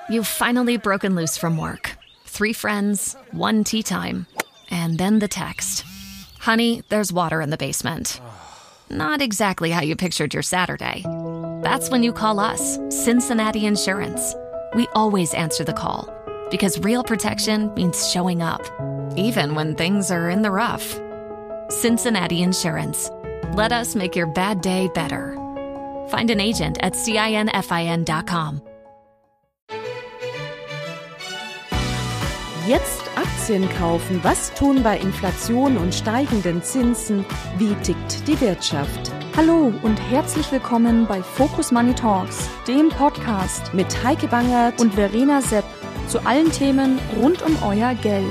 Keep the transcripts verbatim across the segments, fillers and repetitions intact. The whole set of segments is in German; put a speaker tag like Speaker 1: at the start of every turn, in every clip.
Speaker 1: You've finally broken loose from work. Three friends, one tea time, and then the text. Honey, there's water in the basement. Not exactly how you pictured your Saturday. That's when you call us, Cincinnati Insurance. We always answer the call because real protection means showing up, even when things are in the rough. Cincinnati Insurance. Let us make your bad day better. Find an agent at cinfin dot com.
Speaker 2: Jetzt Aktien kaufen. Was tun bei Inflation und steigenden Zinsen? Wie tickt die Wirtschaft?
Speaker 3: Hallo und herzlich willkommen bei Focus Money Talks, dem Podcast
Speaker 2: mit Heike Bangert
Speaker 3: und Verena Sepp zu allen Themen rund um euer Geld.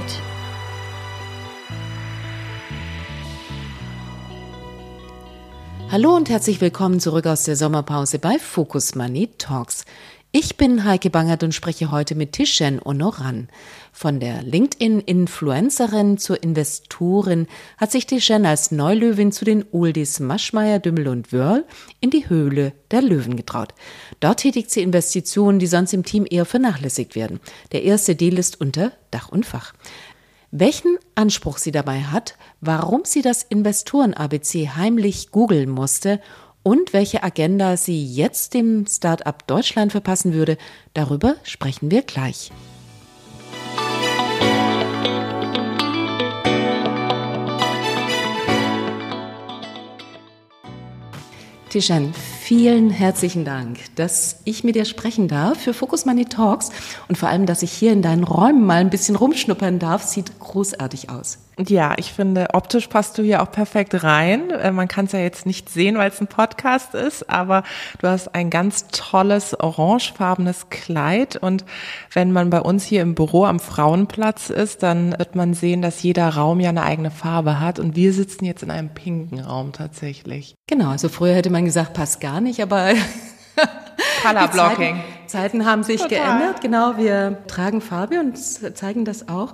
Speaker 2: Hallo und herzlich willkommen zurück aus der Sommerpause bei Focus Money Talks. Ich bin Heike Bangert und spreche heute mit Tijen Onoran. Von der LinkedIn-Influencerin zur Investorin hat sich Tijen als Neulöwin zu den Oldies Maschmeyer, Dümmel und Wörl in die Höhle der Löwen getraut. Dort tätigt sie Investitionen, die sonst im Team eher vernachlässigt werden. Der erste Deal ist unter Dach und Fach. Welchen Anspruch sie dabei hat, warum sie das Investoren-A B C heimlich googeln musste und welche Agenda sie jetzt dem Start-up Deutschland verpassen würde, darüber sprechen wir gleich. Tijen, vielen herzlichen Dank, dass ich mit dir sprechen darf für Focus Money Talks und vor allem, dass ich hier in deinen Räumen mal ein bisschen rumschnuppern darf. Sieht großartig aus.
Speaker 4: Ja, ich finde, optisch passt du hier auch perfekt rein. Man kann es ja jetzt nicht sehen, weil es ein Podcast ist, aber du hast ein ganz tolles orangefarbenes Kleid und wenn man bei uns hier im Büro am Frauenplatz ist, dann wird man sehen, dass jeder Raum ja eine eigene Farbe hat und wir sitzen jetzt in einem pinken Raum tatsächlich.
Speaker 2: Genau, also früher hätte man gesagt, passt gar nicht, aber
Speaker 4: Color Blocking.
Speaker 2: Zeiten, Zeiten haben sich Total. geändert. Genau, wir tragen Farbe und zeigen das auch.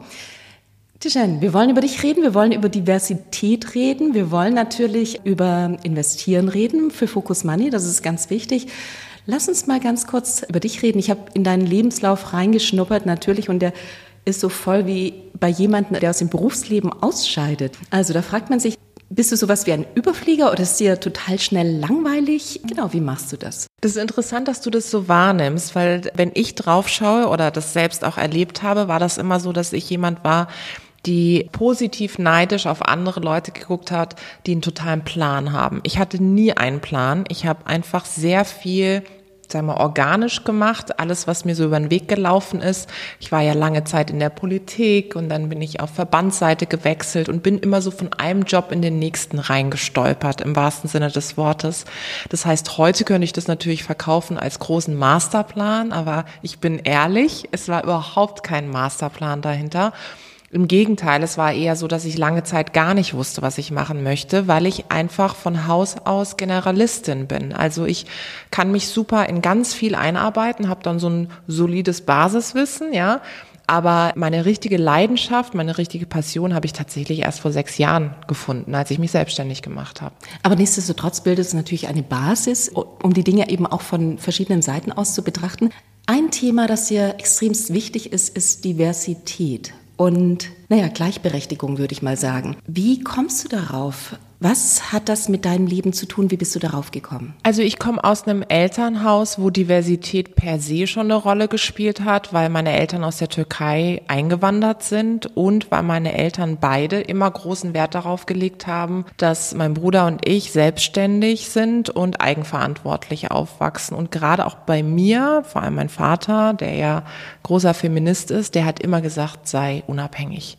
Speaker 2: Tijen, wir wollen über dich reden, wir wollen über Diversität reden, wir wollen natürlich über Investieren reden für Focus Money, das ist ganz wichtig. Lass uns mal ganz kurz über dich reden. Ich habe in deinen Lebenslauf reingeschnuppert natürlich und der ist so voll wie bei jemandem, der aus dem Berufsleben ausscheidet. Also da fragt man sich, bist du sowas wie ein Überflieger oder ist dir total schnell langweilig? Genau, wie machst du das?
Speaker 4: Das ist interessant, dass du das so wahrnimmst, weil wenn ich drauf schaue oder das selbst auch erlebt habe, war das immer so, dass ich jemand war, die positiv neidisch auf andere Leute geguckt hat, die einen totalen Plan haben. Ich hatte nie einen Plan. Ich habe einfach sehr viel, sagen wir, organisch gemacht. Alles, was mir so über den Weg gelaufen ist. Ich war ja lange Zeit in der Politik und dann bin ich auf Verbandsseite gewechselt und bin immer so von einem Job in den nächsten reingestolpert, im wahrsten Sinne des Wortes. Das heißt, heute könnte ich das natürlich verkaufen als großen Masterplan, aber ich bin ehrlich, es war überhaupt kein Masterplan dahinter. Im Gegenteil, es war eher so, dass ich lange Zeit gar nicht wusste, was ich machen möchte, weil ich einfach von Haus aus Generalistin bin. Also ich kann mich super in ganz viel einarbeiten, habe dann so ein solides Basiswissen, ja. Aber meine richtige Leidenschaft, meine richtige Passion habe ich tatsächlich erst vor sechs Jahren gefunden, als ich mich selbstständig gemacht habe.
Speaker 2: Aber nichtsdestotrotz bildet es natürlich eine Basis, um die Dinge eben auch von verschiedenen Seiten aus zu betrachten. Ein Thema, das dir extremst wichtig ist, ist Diversität. Und, naja, Gleichberechtigung würde ich mal sagen. Wie kommst du darauf? Was hat das mit deinem Leben zu tun? Wie bist du darauf gekommen?
Speaker 4: Also ich komme aus einem Elternhaus, wo Diversität per se schon eine Rolle gespielt hat, weil meine Eltern aus der Türkei eingewandert sind und weil meine Eltern beide immer großen Wert darauf gelegt haben, dass mein Bruder und ich selbstständig sind und eigenverantwortlich aufwachsen. Und gerade auch bei mir, vor allem mein Vater, der ja großer Feminist ist, der hat immer gesagt, sei unabhängig.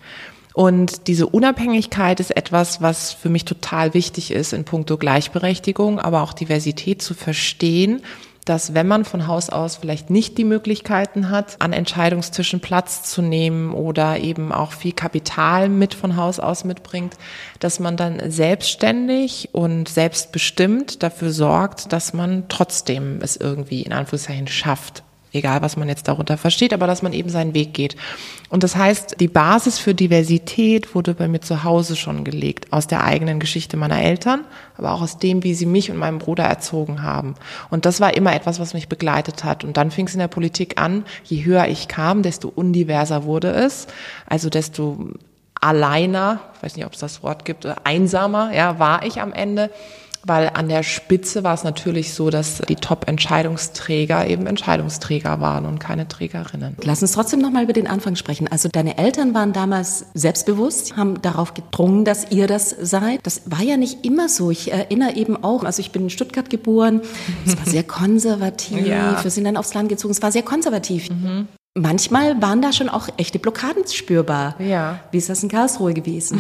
Speaker 4: Und diese Unabhängigkeit ist etwas, was für mich total wichtig ist in puncto Gleichberechtigung, aber auch Diversität zu verstehen, dass wenn man von Haus aus vielleicht nicht die Möglichkeiten hat, an Entscheidungstischen Platz zu nehmen oder eben auch viel Kapital mit von Haus aus mitbringt, dass man dann selbstständig und selbstbestimmt dafür sorgt, dass man trotzdem es irgendwie in Anführungszeichen schafft, egal was man jetzt darunter versteht, aber dass man eben seinen Weg geht. Und das heißt, die Basis für Diversität wurde bei mir zu Hause schon gelegt, aus der eigenen Geschichte meiner Eltern, aber auch aus dem, wie sie mich und meinen Bruder erzogen haben. Und das war immer etwas, was mich begleitet hat. Und dann fing es in der Politik an, je höher ich kam, desto undiverser wurde es, also desto alleiner, ich weiß nicht, ob es das Wort gibt, einsamer, ja, war ich am Ende. Weil an der Spitze war es natürlich so, dass die Top-Entscheidungsträger eben Entscheidungsträger waren und keine Trägerinnen.
Speaker 2: Lass uns trotzdem noch mal über den Anfang sprechen. Also deine Eltern waren damals selbstbewusst, haben darauf gedrungen, dass ihr das seid. Das war ja nicht immer so. Ich erinnere eben auch, also ich bin in Stuttgart geboren, es war sehr konservativ, ja. Wir sind dann aufs Land gezogen, es war sehr konservativ. Mhm. Manchmal waren da schon auch echte Blockaden spürbar. Ja. Wie ist das in Karlsruhe gewesen?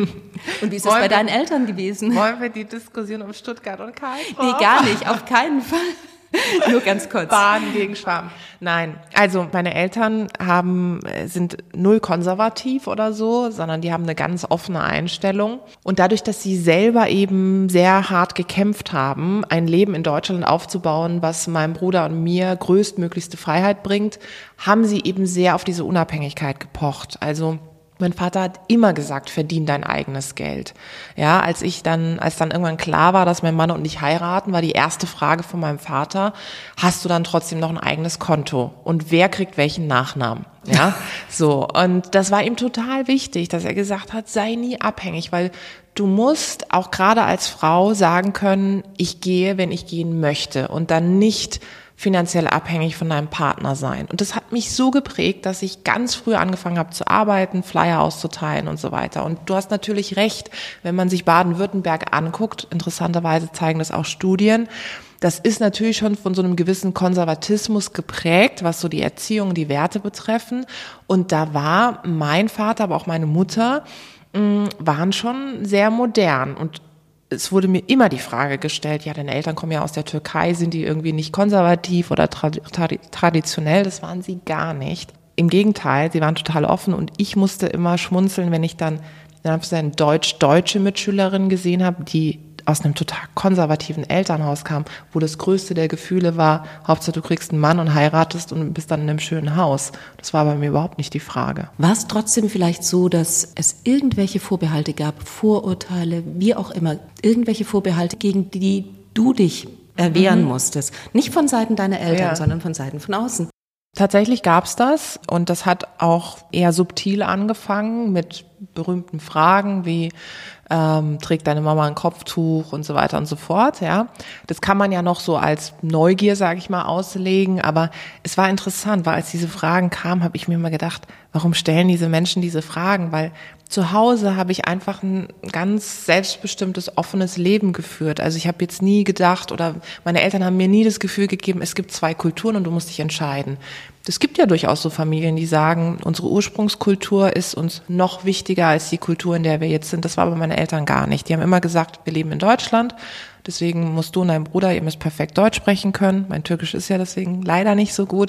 Speaker 2: Und wie ist das wollen bei deinen wir, Eltern gewesen?
Speaker 4: Wollen wir die Diskussion um Stuttgart und Karlsruhe?
Speaker 2: Nee, gar nicht, auf keinen Fall. Nur ganz kurz.
Speaker 4: Baden gegen Schwaben. Nein, also meine Eltern haben sind null konservativ oder so, sondern die haben eine ganz offene Einstellung. Und dadurch, dass sie selber eben sehr hart gekämpft haben, ein Leben in Deutschland aufzubauen, was meinem Bruder und mir größtmöglichste Freiheit bringt, haben sie eben sehr auf diese Unabhängigkeit gepocht. Also mein Vater hat immer gesagt, verdien dein eigenes Geld. Ja, als ich dann, als dann irgendwann klar war, dass mein Mann und ich heiraten, war die erste Frage von meinem Vater, hast du dann trotzdem noch ein eigenes Konto? Und wer kriegt welchen Nachnamen? Ja, so. Und das war ihm total wichtig, dass er gesagt hat, sei nie abhängig, weil du musst auch gerade als Frau sagen können, ich gehe, wenn ich gehen möchte und dann nicht finanziell abhängig von deinem Partner sein. Und das hat mich so geprägt, dass ich ganz früh angefangen habe zu arbeiten, Flyer auszuteilen und so weiter. Und du hast natürlich recht, wenn man sich Baden-Württemberg anguckt, interessanterweise zeigen das auch Studien, das ist natürlich schon von so einem gewissen Konservatismus geprägt, was so die Erziehung, die Werte betreffen. Und da war mein Vater, aber auch meine Mutter, mh, waren schon sehr modern. Und es wurde mir immer die Frage gestellt, ja, deine Eltern kommen ja aus der Türkei, sind die irgendwie nicht konservativ oder trad- traditionell? Das waren sie gar nicht. Im Gegenteil, sie waren total offen und ich musste immer schmunzeln, wenn ich dann eine deutsch-deutsche Mitschülerin gesehen habe, die aus einem total konservativen Elternhaus kam, wo das größte der Gefühle war, Hauptsache du kriegst einen Mann und heiratest und bist dann in einem schönen Haus. Das war bei mir überhaupt nicht die Frage.
Speaker 2: War es trotzdem vielleicht so, dass es irgendwelche Vorbehalte gab, Vorurteile, wie auch immer, irgendwelche Vorbehalte, gegen die du dich erwehren mhm. musstest? Nicht von Seiten deiner Eltern, ja. sondern von Seiten von außen.
Speaker 4: Tatsächlich gab's das und das hat auch eher subtil angefangen mit berühmten Fragen wie ähm, trägt deine Mama ein Kopftuch und so weiter und so fort. Ja, das kann man ja noch so als Neugier, sage ich mal, auslegen. Aber es war interessant, weil als diese Fragen kamen, habe ich mir immer gedacht, warum stellen diese Menschen diese Fragen? Weil zu Hause habe ich einfach ein ganz selbstbestimmtes, offenes Leben geführt. Also ich habe jetzt nie gedacht oder meine Eltern haben mir nie das Gefühl gegeben, es gibt zwei Kulturen und du musst dich entscheiden. Es gibt ja durchaus so Familien, die sagen, unsere Ursprungskultur ist uns noch wichtiger als die Kultur, in der wir jetzt sind. Das war bei meinen Eltern gar nicht. Die haben immer gesagt, wir leben in Deutschland. Deswegen musst du und dein Bruder, ihr müsst perfekt Deutsch sprechen können. Mein Türkisch ist ja deswegen leider nicht so gut.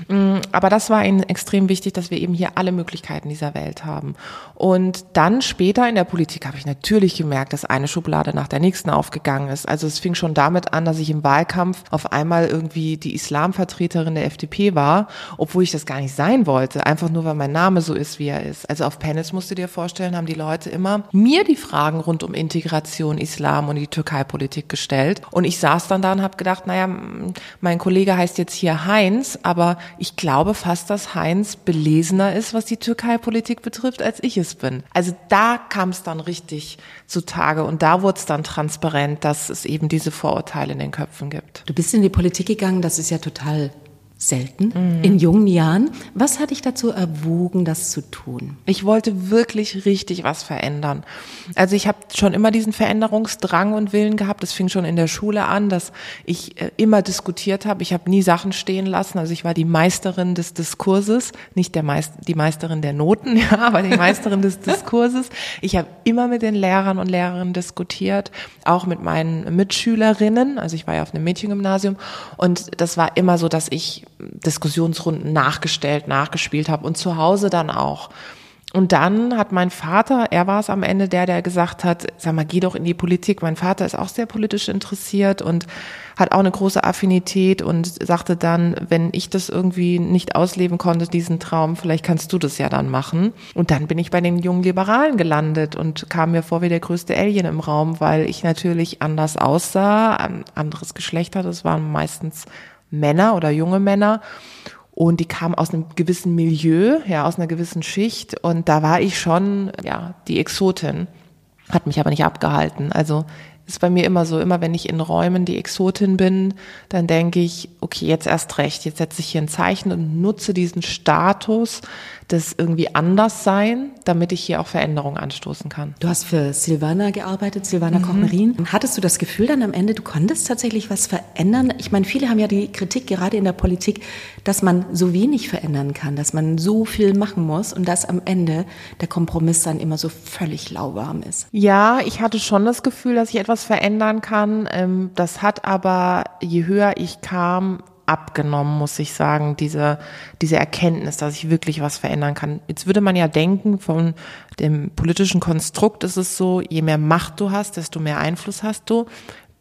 Speaker 4: Aber das war ihnen extrem wichtig, dass wir eben hier alle Möglichkeiten dieser Welt haben. Und dann später in der Politik habe ich natürlich gemerkt, dass eine Schublade nach der nächsten aufgegangen ist. Also es fing schon damit an, dass ich im Wahlkampf auf einmal irgendwie die Islamvertreterin der F D P war, obwohl ich das gar nicht sein wollte. Einfach nur, weil mein Name so ist, wie er ist. Also auf Panels, musst du dir vorstellen, haben die Leute immer mir die Fragen rund um Integration, Islam und die Türkei-Politik gestellt. Und ich saß dann da und habe gedacht, naja, mein Kollege heißt jetzt hier Heinz, aber ich glaube fast, dass Heinz belesener ist, was die Türkei-Politik betrifft, als ich es bin. Also da kam es dann richtig zutage und da wurde es dann transparent, dass es eben diese Vorurteile in den Köpfen gibt.
Speaker 2: Du bist in die Politik gegangen, das ist ja total selten, mhm. in jungen Jahren. Was hat dich dazu erwogen, das zu tun?
Speaker 4: Ich wollte wirklich richtig was verändern. Also ich habe schon immer diesen Veränderungsdrang und Willen gehabt. Das fing schon in der Schule an, dass ich immer diskutiert habe. Ich habe nie Sachen stehen lassen. Also ich war die Meisterin des Diskurses, nicht der Meist, die Meisterin der Noten, ja, aber die Meisterin des Diskurses. Ich habe immer mit den Lehrern und Lehrerinnen diskutiert, auch mit meinen Mitschülerinnen. Also ich war ja auf einem Mädchengymnasium und das war immer so, dass ich Diskussionsrunden nachgestellt, nachgespielt habe und zu Hause dann auch. Und dann hat mein Vater, er war es am Ende der, der gesagt hat, sag mal, geh doch in die Politik. Mein Vater ist auch sehr politisch interessiert und hat auch eine große Affinität und sagte dann, wenn ich das irgendwie nicht ausleben konnte, diesen Traum, vielleicht kannst du das ja dann machen. Und dann bin ich bei den jungen Liberalen gelandet und kam mir vor wie der größte Alien im Raum, weil ich natürlich anders aussah, ein anderes Geschlecht hatte. Das waren meistens Männer oder junge Männer. Und die kamen aus einem gewissen Milieu, ja, aus einer gewissen Schicht. Und da war ich schon, ja, die Exotin. Hat mich aber nicht abgehalten. Also ist bei mir immer so, immer wenn ich in Räumen die Exotin bin, dann denke ich, okay, jetzt erst recht, jetzt setze ich hier ein Zeichen und nutze diesen Status des irgendwie Anderssein, damit ich hier auch Veränderungen anstoßen kann.
Speaker 2: Du hast für Silvana gearbeitet, Silvana mhm. Koch-Marin. Hattest du das Gefühl dann am Ende, du konntest tatsächlich was verändern? Ich meine, viele haben ja die Kritik, gerade in der Politik, dass man so wenig verändern kann, dass man so viel machen muss und dass am Ende der Kompromiss dann immer so völlig lauwarm ist.
Speaker 4: Ja, ich hatte schon das Gefühl, dass ich etwas verändern kann. Das hat aber, je höher ich kam, abgenommen, muss ich sagen, diese, diese Erkenntnis, dass ich wirklich was verändern kann. Jetzt würde man ja denken, von dem politischen Konstrukt ist es so, je mehr Macht du hast, desto mehr Einfluss hast du.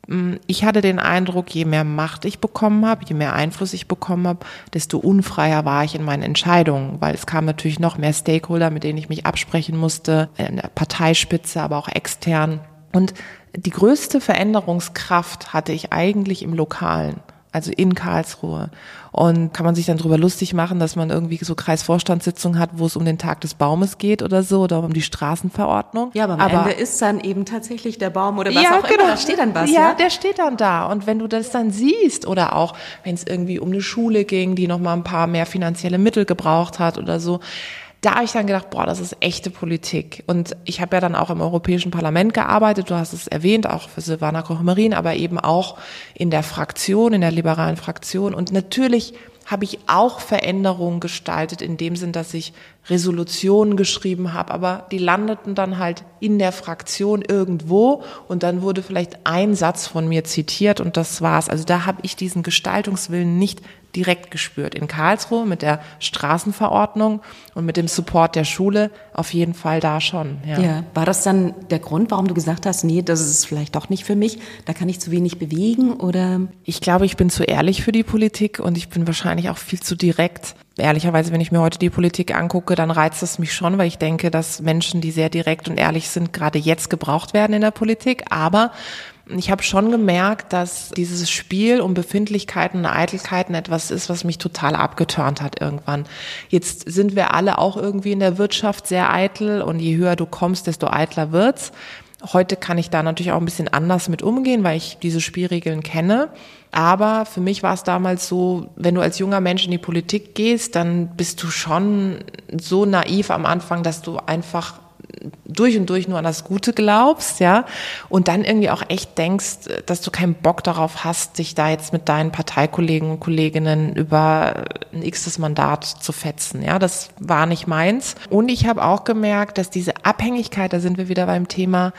Speaker 4: Ich hatte den Eindruck, je mehr Macht ich bekommen habe, je mehr Einfluss ich bekommen habe, desto unfreier war ich in meinen Entscheidungen, weil es kamen natürlich noch mehr Stakeholder, mit denen ich mich absprechen musste, in der Parteispitze, aber auch extern. Und die größte Veränderungskraft hatte ich eigentlich im Lokalen. Also in Karlsruhe. Und kann man sich dann drüber lustig machen, dass man irgendwie so Kreisvorstandssitzungen hat, wo es um den Tag des Baumes geht oder so, oder um die Straßenverordnung.
Speaker 2: Ja, aber am aber, Ende ist dann eben tatsächlich der Baum oder was
Speaker 4: ja,
Speaker 2: auch
Speaker 4: genau.
Speaker 2: immer, da steht dann was.
Speaker 4: Ja,
Speaker 2: ja,
Speaker 4: der steht dann da. Und wenn du das dann siehst oder auch, wenn es irgendwie um eine Schule ging, die noch mal ein paar mehr finanzielle Mittel gebraucht hat oder so, da habe ich dann gedacht, boah, das ist echte Politik. Und ich habe ja dann auch im Europäischen Parlament gearbeitet, du hast es erwähnt, auch für Silvana Koch-Marin, aber eben auch in der Fraktion, in der liberalen Fraktion. Und natürlich habe ich auch Veränderungen gestaltet, in dem Sinn, dass ich Resolutionen geschrieben habe, aber die landeten dann halt in der Fraktion irgendwo und dann wurde vielleicht ein Satz von mir zitiert und das war's. Also da habe ich diesen Gestaltungswillen nicht direkt gespürt. In Karlsruhe mit der Straßenverordnung und mit dem Support der Schule auf jeden Fall da schon. Ja.
Speaker 2: Ja. War das dann der Grund, warum du gesagt hast, nee, das ist vielleicht doch nicht für mich, da kann ich zu wenig bewegen oder?
Speaker 4: Ich glaube, ich bin zu ehrlich für die Politik und ich bin wahrscheinlich auch viel zu direkt. Ehrlicherweise, wenn ich mir heute die Politik angucke, dann reizt es mich schon, weil ich denke, dass Menschen, die sehr direkt und ehrlich sind, gerade jetzt gebraucht werden in der Politik. Aber ich habe schon gemerkt, dass dieses Spiel um Befindlichkeiten und Eitelkeiten etwas ist, was mich total abgeturnt hat irgendwann. Jetzt sind wir alle auch irgendwie in der Wirtschaft sehr eitel und je höher du kommst, desto eitler wird's. Heute kann ich da natürlich auch ein bisschen anders mit umgehen, weil ich diese Spielregeln kenne. Aber für mich war es damals so, wenn du als junger Mensch in die Politik gehst, dann bist du schon so naiv am Anfang, dass du einfach durch und durch nur an das Gute glaubst, ja, und dann irgendwie auch echt denkst, dass du keinen Bock darauf hast, dich da jetzt mit deinen Parteikollegen und Kolleginnen über ein x-tes Mandat zu fetzen, ja, das war nicht meins. Und ich habe auch gemerkt, dass diese Abhängigkeit, da sind wir wieder beim Thema,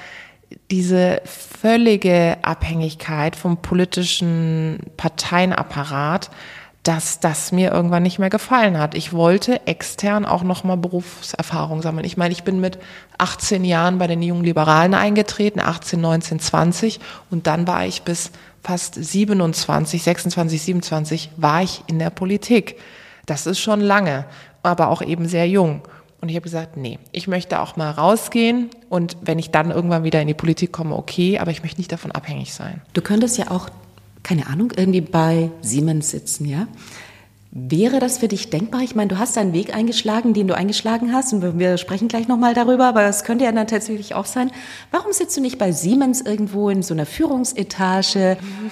Speaker 4: diese völlige Abhängigkeit vom politischen Parteienapparat, dass das mir irgendwann nicht mehr gefallen hat. Ich wollte extern auch nochmal Berufserfahrung sammeln. Ich meine, ich bin mit achtzehn Jahren bei den Jungen Liberalen eingetreten, achtzehn, neunzehn, zwanzig und dann war ich bis fast siebenundzwanzig, sechsundzwanzig, siebenundzwanzig war ich in der Politik. Das ist schon lange, aber auch eben sehr jung. Und ich habe gesagt, nee, ich möchte auch mal rausgehen und wenn ich dann irgendwann wieder in die Politik komme, okay, aber ich möchte nicht davon abhängig sein.
Speaker 2: Du könntest ja auch, keine Ahnung, irgendwie bei Siemens sitzen, ja? Wäre das für dich denkbar? Ich meine, du hast einen Weg eingeschlagen, den du eingeschlagen hast und wir sprechen gleich nochmal darüber, aber es könnte ja dann tatsächlich auch sein. Warum sitzt du nicht bei Siemens irgendwo in so einer Führungsetage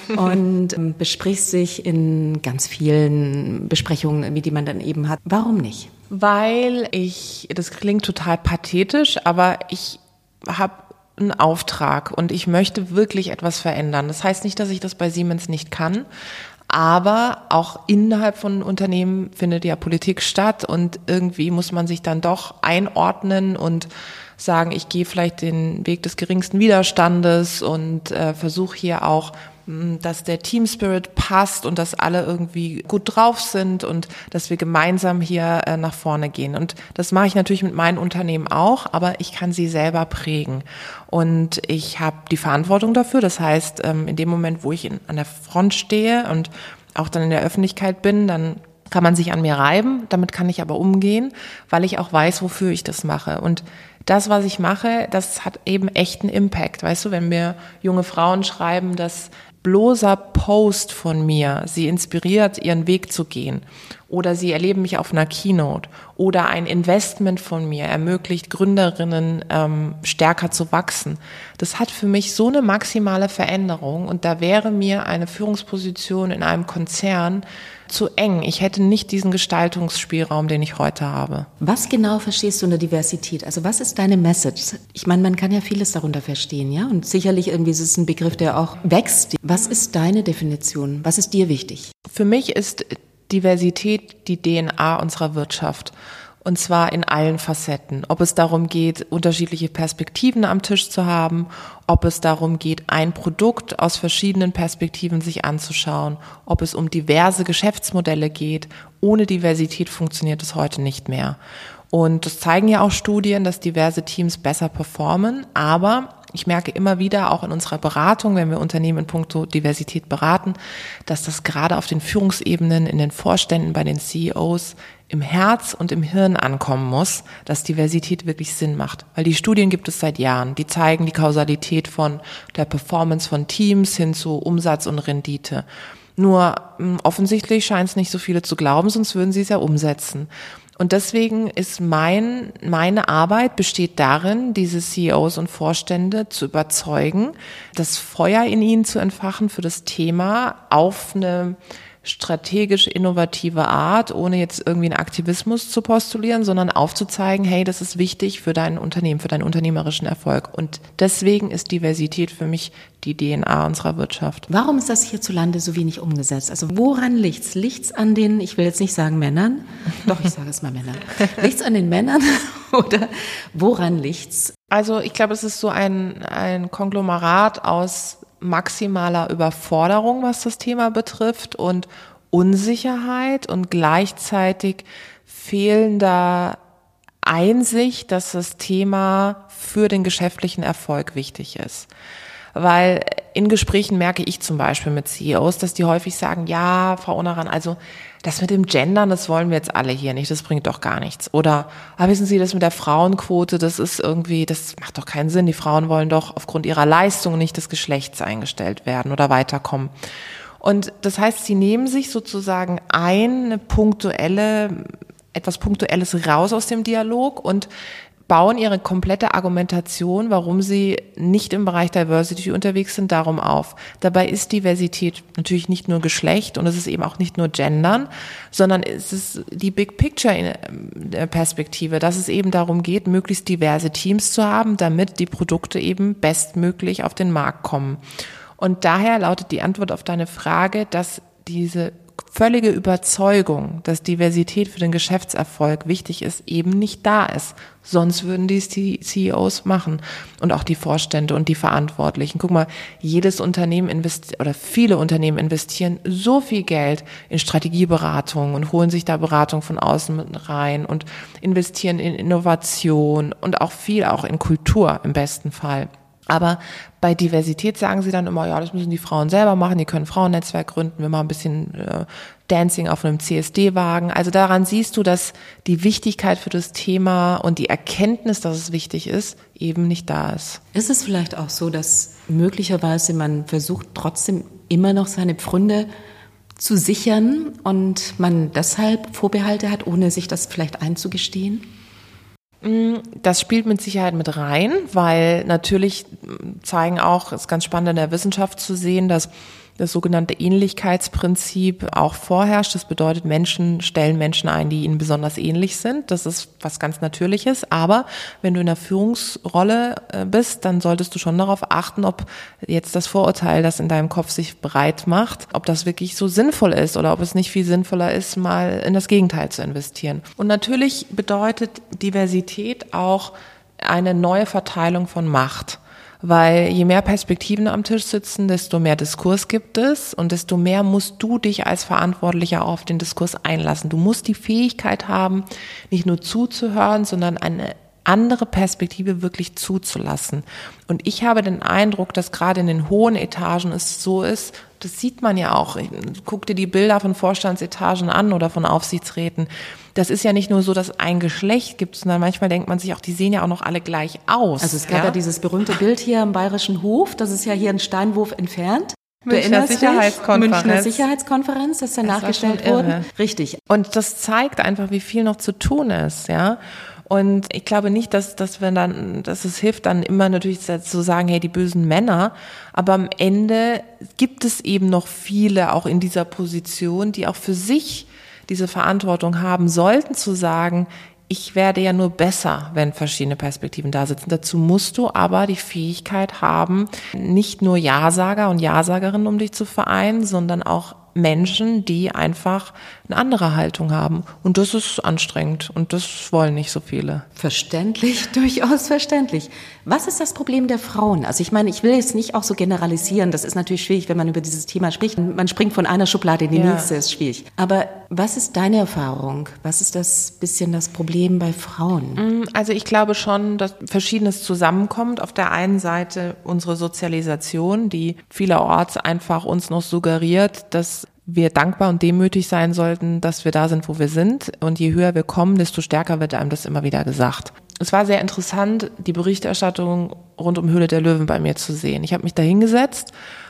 Speaker 2: und besprichst dich in ganz vielen Besprechungen, wie die man dann eben hat? Warum nicht?
Speaker 4: Weil ich, das klingt total pathetisch, aber ich habe einen Auftrag und ich möchte wirklich etwas verändern. Das heißt nicht, dass ich das bei Siemens nicht kann, aber auch innerhalb von Unternehmen findet ja Politik statt und irgendwie muss man sich dann doch einordnen und sagen, ich gehe vielleicht den Weg des geringsten Widerstandes und äh, versuche hier auch dass der Team Spirit passt und dass alle irgendwie gut drauf sind und dass wir gemeinsam hier äh, nach vorne gehen. Und das mache ich natürlich mit meinen Unternehmen auch, aber ich kann sie selber prägen. Und ich habe die Verantwortung dafür. Das heißt, ähm, in dem Moment, wo ich in, an der Front stehe und auch dann in der Öffentlichkeit bin, dann kann man sich an mir reiben. Damit kann ich aber umgehen, weil ich auch weiß, wofür ich das mache. Und das, was ich mache, das hat eben echten Impact. Weißt du, wenn mir junge Frauen schreiben, dass bloßer Post von mir sie inspiriert, ihren Weg zu gehen, oder sie erleben mich auf einer Keynote, oder ein Investment von mir ermöglicht Gründerinnen ähm, stärker zu wachsen. Das hat für mich so eine maximale Veränderung, und da wäre mir eine Führungsposition in einem Konzern zu eng. Ich hätte nicht diesen Gestaltungsspielraum, den ich heute habe.
Speaker 2: Was genau verstehst du unter Diversität? Also was ist deine Message? Ich meine, man kann ja vieles darunter verstehen, ja? Und sicherlich irgendwie ist es ein Begriff, der auch wächst. Was ist deine Definition? Was ist dir wichtig?
Speaker 4: Für mich ist Diversität die D N A unserer Wirtschaft. Und zwar in allen Facetten. Ob es darum geht, unterschiedliche Perspektiven am Tisch zu haben, ob es darum geht, ein Produkt aus verschiedenen Perspektiven sich anzuschauen, ob es um diverse Geschäftsmodelle geht. Ohne Diversität funktioniert es heute nicht mehr. Und das zeigen ja auch Studien, dass diverse Teams besser performen. Aber ich merke immer wieder, auch in unserer Beratung, wenn wir Unternehmen in puncto Diversität beraten, dass das gerade auf den Führungsebenen, in den Vorständen, bei den C E Os im Herz und im Hirn ankommen muss, dass Diversität wirklich Sinn macht. Weil die Studien gibt es seit Jahren, die zeigen die Kausalität von der Performance von Teams hin zu Umsatz und Rendite. Nur mh, offensichtlich scheint es nicht so viele zu glauben, sonst würden sie es ja umsetzen. Und deswegen ist mein, meine Arbeit besteht darin, diese C E Os und Vorstände zu überzeugen, das Feuer in ihnen zu entfachen für das Thema auf eine strategisch innovative Art, ohne jetzt irgendwie einen Aktivismus zu postulieren, sondern aufzuzeigen, hey, das ist wichtig für dein Unternehmen, für deinen unternehmerischen Erfolg. Und deswegen ist Diversität für mich die D N A unserer Wirtschaft.
Speaker 2: Warum ist das hierzulande so wenig umgesetzt? Also woran liegt's? Liegt's an den, ich will jetzt nicht sagen Männern, doch, ich sage es mal Männern. Liegt's an den Männern oder woran liegt's?
Speaker 4: Also ich glaube, es ist so ein, ein Konglomerat aus maximaler Überforderung, was das Thema betrifft, und Unsicherheit und gleichzeitig fehlender Einsicht, dass das Thema für den geschäftlichen Erfolg wichtig ist. Weil in Gesprächen merke ich zum Beispiel mit C E Os, dass die häufig sagen, ja, Frau Onoran, also das mit dem Gendern, das wollen wir jetzt alle hier nicht, das bringt doch gar nichts. Oder, ah, wissen Sie, das mit der Frauenquote, das ist irgendwie, das macht doch keinen Sinn. Die Frauen wollen doch aufgrund ihrer Leistung nicht des Geschlechts eingestellt werden oder weiterkommen. Und das heißt, sie nehmen sich sozusagen eine punktuelle, etwas Punktuelles raus aus dem Dialog und bauen ihre komplette Argumentation, warum sie nicht im Bereich Diversity unterwegs sind, darum auf. Dabei ist Diversität natürlich nicht nur Geschlecht und es ist eben auch nicht nur Gendern, sondern es ist die Big Picture Perspektive, dass es eben darum geht, möglichst diverse Teams zu haben, damit die Produkte eben bestmöglich auf den Markt kommen. Und daher lautet die Antwort auf deine Frage, dass diese völlige Überzeugung, dass Diversität für den Geschäftserfolg wichtig ist, eben nicht da ist. Sonst würden die C E Os machen und auch die Vorstände und die Verantwortlichen. Guck mal, jedes Unternehmen investiert oder viele Unternehmen investieren so viel Geld in Strategieberatung und holen sich da Beratung von außen mit rein und investieren in Innovation und auch viel auch in Kultur im besten Fall. Aber bei Diversität sagen sie dann immer, ja, das müssen die Frauen selber machen, die können Frauennetzwerk gründen, wir machen ein bisschen äh, Dancing auf einem C S D-Wagen. Also daran siehst du, dass die Wichtigkeit für das Thema und die Erkenntnis, dass es wichtig ist, eben nicht da ist.
Speaker 2: Ist es vielleicht auch so, dass möglicherweise man versucht, trotzdem immer noch seine Pfründe zu sichern und man deshalb Vorbehalte hat, ohne sich das vielleicht einzugestehen?
Speaker 4: Das spielt mit Sicherheit mit rein, weil natürlich zeigen auch, es ist ganz spannend in der Wissenschaft zu sehen, dass das sogenannte Ähnlichkeitsprinzip auch vorherrscht. Das bedeutet, Menschen stellen Menschen ein, die ihnen besonders ähnlich sind. Das ist was ganz Natürliches. Aber wenn du in der Führungsrolle bist, dann solltest du schon darauf achten, ob jetzt das Vorurteil, das in deinem Kopf sich breit macht, ob das wirklich so sinnvoll ist oder ob es nicht viel sinnvoller ist, mal in das Gegenteil zu investieren. Und natürlich bedeutet Diversität auch eine neue Verteilung von Macht. weil je mehr Perspektiven am Tisch sitzen, desto mehr Diskurs gibt es und desto mehr musst du dich als Verantwortlicher auf den Diskurs einlassen. Du musst die Fähigkeit haben, nicht nur zuzuhören, sondern eine andere Perspektive wirklich zuzulassen. Und ich habe den Eindruck, dass gerade in den hohen Etagen es so ist, das sieht man ja auch, guck dir die Bilder von Vorstandsetagen an oder von Aufsichtsräten. Das ist ja nicht nur so, dass ein Geschlecht gibt, sondern manchmal denkt man sich auch, die sehen ja auch noch alle gleich aus.
Speaker 2: Also es gab ja, ja dieses berühmte Bild hier im Bayerischen Hof, das ist ja hier ein Steinwurf entfernt.
Speaker 4: Münchner Sicherheitskonferenz.
Speaker 2: Münchner Sicherheitskonferenz, das dann nachgestellt wurde. Richtig.
Speaker 4: Und das zeigt einfach, wie viel noch zu tun ist, ja. Und ich glaube nicht, dass, dass wir dann, dass es hilft, dann immer natürlich zu sagen, hey, die bösen Männer. Aber am Ende gibt es eben noch viele, auch in dieser Position, die auch für sich diese Verantwortung haben sollten, zu sagen, ich werde ja nur besser, wenn verschiedene Perspektiven da sitzen. Dazu musst du aber die Fähigkeit haben, nicht nur Ja-Sager und Ja-Sagerinnen um dich zu vereinen, sondern auch Menschen, die einfach eine andere Haltung haben. Und das ist anstrengend und das wollen nicht so viele.
Speaker 2: Verständlich, durchaus verständlich. Was ist das Problem der Frauen? Also ich meine, ich will jetzt nicht auch so generalisieren. Das ist natürlich schwierig, wenn man über dieses Thema spricht. Man springt von einer Schublade in die ja. nächste, ist schwierig. Aber was ist deine Erfahrung? Was ist das bisschen das Problem bei Frauen?
Speaker 4: Also ich glaube schon, dass Verschiedenes zusammenkommt. Auf der einen Seite unsere Sozialisation, die vielerorts einfach uns noch suggeriert, dass wir dankbar und demütig sein sollten, dass wir da sind, wo wir sind. Und je höher wir kommen, desto stärker wird einem das immer wieder gesagt. Es war sehr interessant, die Berichterstattung rund um Höhle der Löwen bei mir zu sehen. Ich habe mich da hingesetzt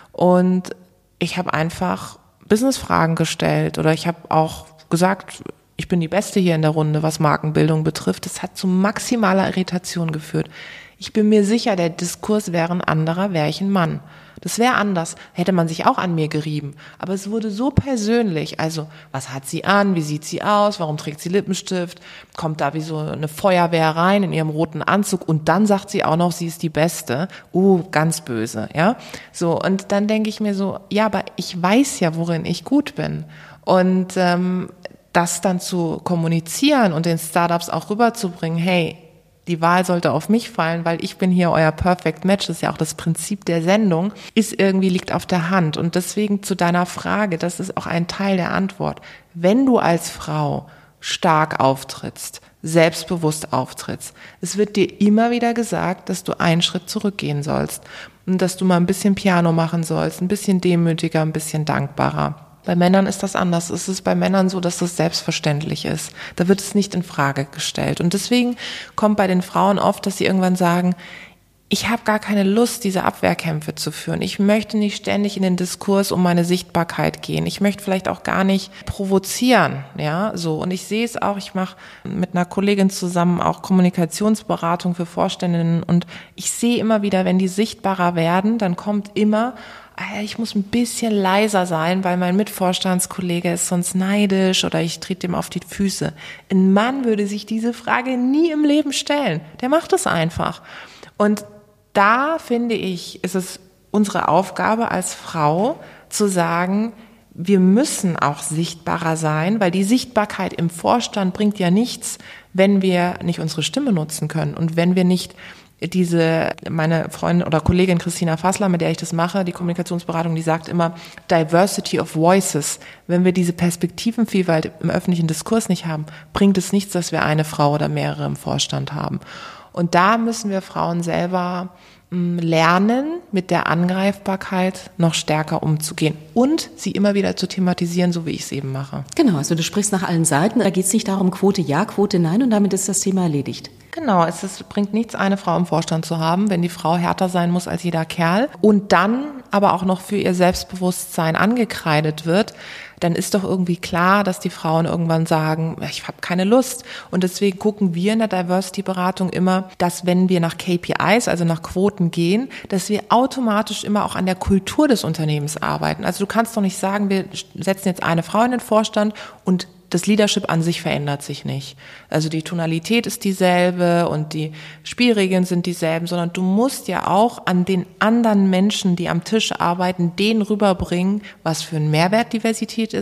Speaker 4: und ich habe einfach Businessfragen gestellt oder ich habe auch gesagt, ich bin die Beste hier in der Runde, was Markenbildung betrifft. Das hat zu maximaler Irritation geführt. Ich bin mir sicher, der Diskurs wäre ein anderer, wäre ich ein Mann. Das wäre anders, hätte man sich auch an mir gerieben. Aber es wurde so persönlich, also was hat sie an, wie sieht sie aus, warum trägt sie Lippenstift, kommt da wie so eine Feuerwehr rein in ihrem roten Anzug und dann sagt sie auch noch, sie ist die Beste. Uh, ganz böse, ja. So, und dann denke ich mir so, ja, aber ich weiß ja, worin ich gut bin. Und ähm, das dann zu kommunizieren und den Startups auch rüberzubringen, hey, die Wahl sollte auf mich fallen, weil ich bin hier euer Perfect Match, das ist ja auch das Prinzip der Sendung, ist irgendwie, liegt auf der Hand. Und deswegen zu deiner Frage, das ist auch ein Teil der Antwort. Wenn du als Frau stark auftrittst, selbstbewusst auftrittst, es wird dir immer wieder gesagt, dass du einen Schritt zurückgehen sollst und dass du mal ein bisschen Piano machen sollst, ein bisschen demütiger, ein bisschen dankbarer. Bei Männern ist das anders. Es ist bei Männern so, dass das selbstverständlich ist. Da wird es nicht in Frage gestellt. Und deswegen kommt bei den Frauen oft, dass sie irgendwann sagen, ich habe gar keine Lust, diese Abwehrkämpfe zu führen. Ich möchte nicht ständig in den Diskurs um meine Sichtbarkeit gehen. Ich möchte vielleicht auch gar nicht provozieren, ja, so. Und ich sehe es auch, ich mache mit einer Kollegin zusammen auch Kommunikationsberatung für Vorständinnen und ich sehe immer wieder, wenn die sichtbarer werden, dann kommt immer, ich muss ein bisschen leiser sein, weil mein Mitvorstandskollege ist sonst neidisch oder ich trete ihm auf die Füße. Ein Mann würde sich diese Frage nie im Leben stellen. Der macht es einfach. Und da, finde ich, ist es unsere Aufgabe als Frau zu sagen, wir müssen auch sichtbarer sein, weil die Sichtbarkeit im Vorstand bringt ja nichts, wenn wir nicht unsere Stimme nutzen können und wenn wir nicht diese, meine Freundin oder Kollegin Christina Fassler, mit der ich das mache, die Kommunikationsberatung, die sagt immer Diversity of Voices. Wenn wir diese Perspektivenvielfalt im öffentlichen Diskurs nicht haben, bringt es nichts, dass wir eine Frau oder mehrere im Vorstand haben. Und da müssen wir Frauen selber mh, lernen, mit der Angreifbarkeit noch stärker umzugehen und sie immer wieder zu thematisieren, so wie ich es eben mache.
Speaker 2: Genau, also du sprichst nach allen Seiten. Da geht es nicht darum, Quote ja, Quote nein und damit ist das Thema erledigt.
Speaker 4: Genau, es ist, bringt nichts, eine Frau im Vorstand zu haben, wenn die Frau härter sein muss als jeder Kerl und dann aber auch noch für ihr Selbstbewusstsein angekreidet wird, dann ist doch irgendwie klar, dass die Frauen irgendwann sagen, ich habe keine Lust. Und deswegen gucken wir in der Diversity-Beratung immer, dass wenn wir nach K P Is, also nach Quoten gehen, dass wir automatisch immer auch an der Kultur des Unternehmens arbeiten. Also du kannst doch nicht sagen, wir setzen jetzt eine Frau in den Vorstand und das Leadership an sich verändert sich nicht. Also die Tonalität ist dieselbe und die Spielregeln sind dieselben, sondern du musst ja auch an den anderen Menschen, die am Tisch arbeiten, denen rüberbringen, was für ein Mehrwert Diversität ist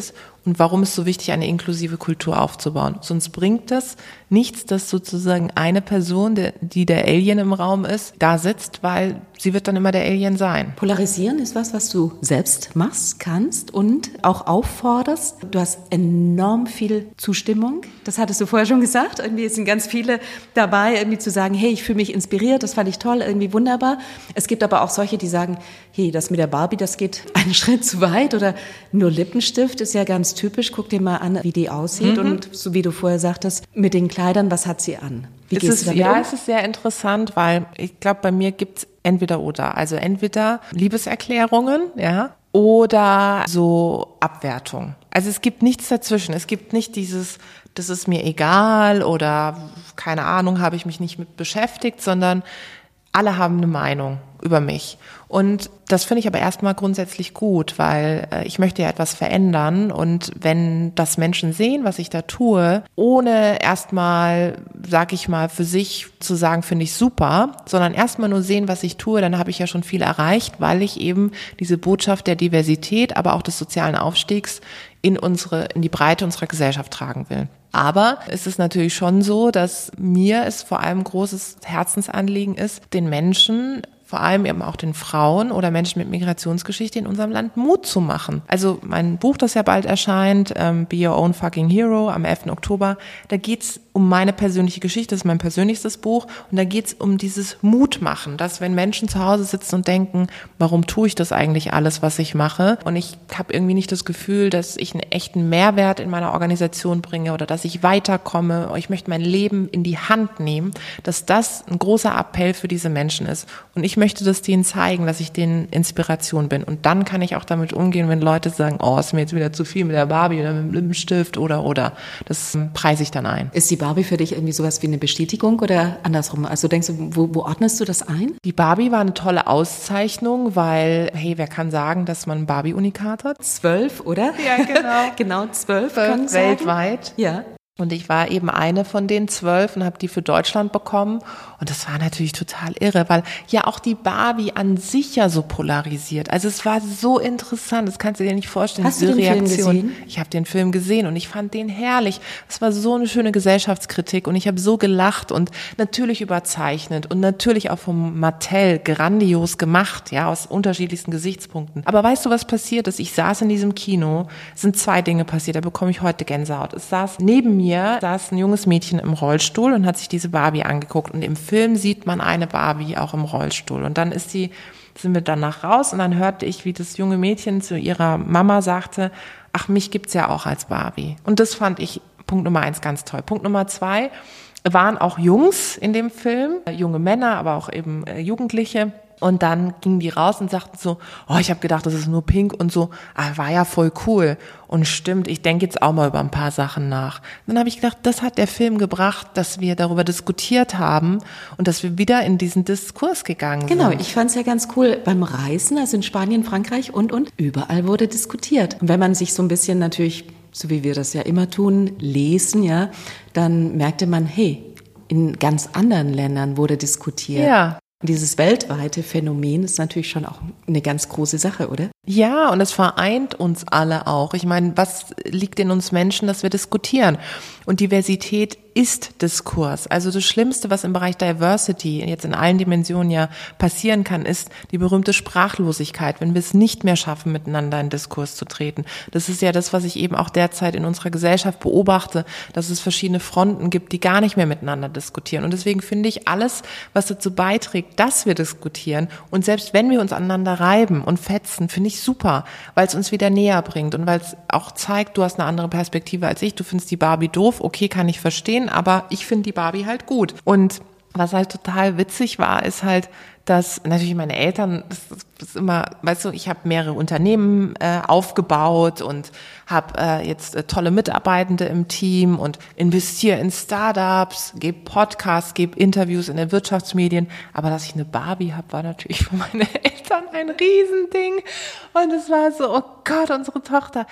Speaker 4: und warum es so wichtig, eine inklusive Kultur aufzubauen. Sonst bringt es nichts, dass sozusagen eine Person, die der Alien im Raum ist, da sitzt, weil sie wird dann immer der Alien sein.
Speaker 2: Polarisieren ist was, was du selbst machst, kannst und auch aufforderst. Du hast enorm viel Zustimmung. Das hattest du vorher schon gesagt. Irgendwie sind ganz viele dabei, irgendwie zu sagen, hey, ich fühle mich inspiriert, das fand ich toll, irgendwie wunderbar. Es gibt aber auch solche, die sagen, hey, das mit der Barbie, das geht einen Schritt zu weit oder nur Lippenstift ist ja ganz typisch. Guck dir mal an, wie die aussieht mhm. und so wie du vorher sagtest, mit den Kleidern, was hat sie an? Wie
Speaker 4: es
Speaker 2: gehst
Speaker 4: ist,
Speaker 2: du damit
Speaker 4: ja,
Speaker 2: um?
Speaker 4: es ist sehr interessant, weil ich glaube, bei mir gibt's entweder oder. Also entweder Liebeserklärungen, ja, oder so Abwertung. Also es gibt nichts dazwischen. Es gibt nicht dieses, das ist mir egal oder keine Ahnung, habe ich mich nicht mit beschäftigt, sondern alle haben eine Meinung über mich. Und das finde ich aber erstmal grundsätzlich gut, weil äh, ich möchte ja etwas verändern. Und wenn das Menschen sehen, was ich da tue, ohne erstmal, sag ich mal, für sich zu sagen, finde ich super, sondern erstmal nur sehen, was ich tue, dann habe ich ja schon viel erreicht, weil ich eben diese Botschaft der Diversität, aber auch des sozialen Aufstiegs in unsere, in die Breite unserer Gesellschaft tragen will. Aber es ist natürlich schon so, dass mir es vor allem großes Herzensanliegen ist, den Menschen, vor allem eben auch den Frauen oder Menschen mit Migrationsgeschichte in unserem Land Mut zu machen. Also mein Buch, das ja bald erscheint, ähm, Be Your Own Fucking Hero, am elften Oktober, da geht's um meine persönliche Geschichte, das ist mein persönlichstes Buch und da geht's um dieses Mutmachen, dass wenn Menschen zu Hause sitzen und denken, warum tue ich das eigentlich alles, was ich mache und ich habe irgendwie nicht das Gefühl, dass ich einen echten Mehrwert in meiner Organisation bringe oder dass ich weiterkomme, ich möchte mein Leben in die Hand nehmen, dass das ein großer Appell für diese Menschen ist und ich möchte das denen zeigen, dass ich denen Inspiration bin und dann kann ich auch damit umgehen, wenn Leute sagen, oh, ist mir jetzt wieder zu viel mit der Barbie oder mit dem Lippenstift oder oder, das preise ich dann ein.
Speaker 2: Ist die Barbie für dich irgendwie sowas wie eine Bestätigung oder andersrum? Also denkst du, wo, wo ordnest du das ein?
Speaker 4: Die Barbie war eine tolle Auszeichnung, weil, hey, wer kann sagen, dass man ein Barbie-Unikat hat?
Speaker 2: Zwölf, oder?
Speaker 4: Ja, genau.
Speaker 2: Genau, zwölf,
Speaker 4: zwölf
Speaker 2: kann ich
Speaker 4: weltweit.
Speaker 2: Sagen. Ja.
Speaker 4: Und ich war eben eine von den zwölf und habe die für Deutschland bekommen. Und das war natürlich total irre, weil ja auch die Barbie an sich ja so polarisiert. Also es war so interessant, das kannst du dir nicht vorstellen.
Speaker 2: Hast du den Film gesehen?
Speaker 4: Ich habe den Film gesehen und ich fand den herrlich. Es war so eine schöne Gesellschaftskritik und ich habe so gelacht und natürlich überzeichnet und natürlich auch vom Mattel grandios gemacht, ja, aus unterschiedlichsten Gesichtspunkten. Aber weißt du, was passiert ist? Ich saß in diesem Kino, es sind zwei Dinge passiert, da bekomme ich heute Gänsehaut. Es saß neben mir Mir saß ein junges Mädchen im Rollstuhl und hat sich diese Barbie angeguckt und im Film sieht man eine Barbie auch im Rollstuhl und dann ist sie, sind wir danach raus und dann hörte ich, wie das junge Mädchen zu ihrer Mama sagte, ach, mich gibt's ja auch als Barbie und das fand ich Punkt Nummer eins ganz toll. Punkt Nummer zwei waren auch Jungs in dem Film, junge Männer, aber auch eben Jugendliche. Und dann gingen die raus und sagten so, oh, ich habe gedacht, das ist nur pink und so, ah, war ja voll cool. Und stimmt, ich denke jetzt auch mal über ein paar Sachen nach. Dann habe ich gedacht, das hat der Film gebracht, dass wir darüber diskutiert haben und dass wir wieder in diesen Diskurs gegangen
Speaker 2: genau,
Speaker 4: sind.
Speaker 2: Genau, ich fand es ja ganz cool beim Reisen, also in Spanien, Frankreich und, und, überall wurde diskutiert. Und wenn man sich so ein bisschen natürlich, so wie wir das ja immer tun, lesen, ja, dann merkte man, hey, in ganz anderen Ländern wurde diskutiert.
Speaker 4: Ja.
Speaker 2: Dieses weltweite Phänomen ist natürlich schon auch eine ganz große Sache, oder?
Speaker 4: Ja, und es vereint uns alle auch. Ich meine, was liegt in uns Menschen, dass wir diskutieren? Und Diversität ist Diskurs. Also das Schlimmste, was im Bereich Diversity jetzt in allen Dimensionen ja passieren kann, ist die berühmte Sprachlosigkeit, wenn wir es nicht mehr schaffen, miteinander in Diskurs zu treten. Das ist ja das, was ich eben auch derzeit in unserer Gesellschaft beobachte, dass es verschiedene Fronten gibt, die gar nicht mehr miteinander diskutieren. Und deswegen finde ich alles, was dazu beiträgt, dass wir diskutieren und selbst wenn wir uns aneinander reiben und fetzen, finde ich super, weil es uns wieder näher bringt und weil es auch zeigt, du hast eine andere Perspektive als ich, du findest die Barbie doof, okay, kann ich verstehen, aber ich finde die Barbie halt gut. Und was halt total witzig war, ist halt, dass natürlich meine Eltern, das ist immer, weißt du, ich habe mehrere Unternehmen äh, aufgebaut und habe äh, jetzt äh, tolle Mitarbeitende im Team und investiere in Startups, gebe Podcasts, gebe Interviews in den Wirtschaftsmedien. Aber dass ich eine Barbie habe, war natürlich für meine Eltern ein Riesending. Und es war so, oh Gott, unsere Tochter.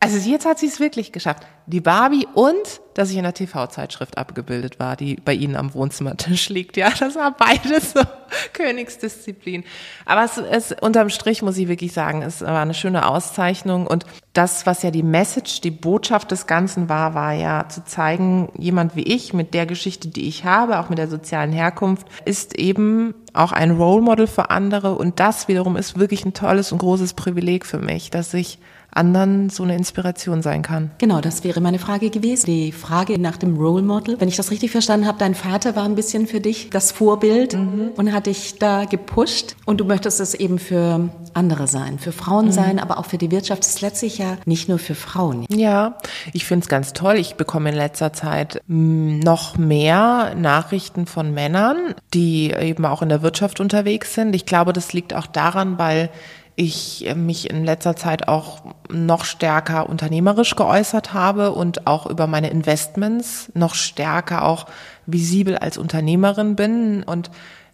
Speaker 4: Also jetzt hat sie es wirklich geschafft. Die Barbie und, dass ich in der T V-Zeitschrift abgebildet war, die bei Ihnen am Wohnzimmertisch liegt. Ja, das war beides so Königsdisziplin. Aber es ist, unterm Strich muss ich wirklich sagen, es war eine schöne Auszeichnung. Und das, was ja die Message, die Botschaft des Ganzen war, war ja zu zeigen, jemand wie ich mit der Geschichte, die ich habe, auch mit der sozialen Herkunft, ist eben auch ein Role Model für andere. Und das wiederum ist wirklich ein tolles und großes Privileg für mich, dass ich anderen so eine Inspiration sein kann.
Speaker 2: Genau, das wäre meine Frage gewesen. Die Frage nach dem Role Model. Wenn ich das richtig verstanden habe, dein Vater war ein bisschen für dich das Vorbild mhm. und hat dich da gepusht. Und du möchtest es eben für andere sein, für Frauen mhm. sein, aber auch für die Wirtschaft. Das ist letztlich ja nicht nur für Frauen.
Speaker 4: Ja, ich finde es ganz toll. Ich bekomme in letzter Zeit noch mehr Nachrichten von Männern, die eben auch in der Wirtschaft unterwegs sind. Ich glaube, das liegt auch daran, weil ich mich in letzter Zeit auch noch stärker unternehmerisch geäußert habe und auch über meine Investments noch stärker auch visibel als Unternehmerin bin. Und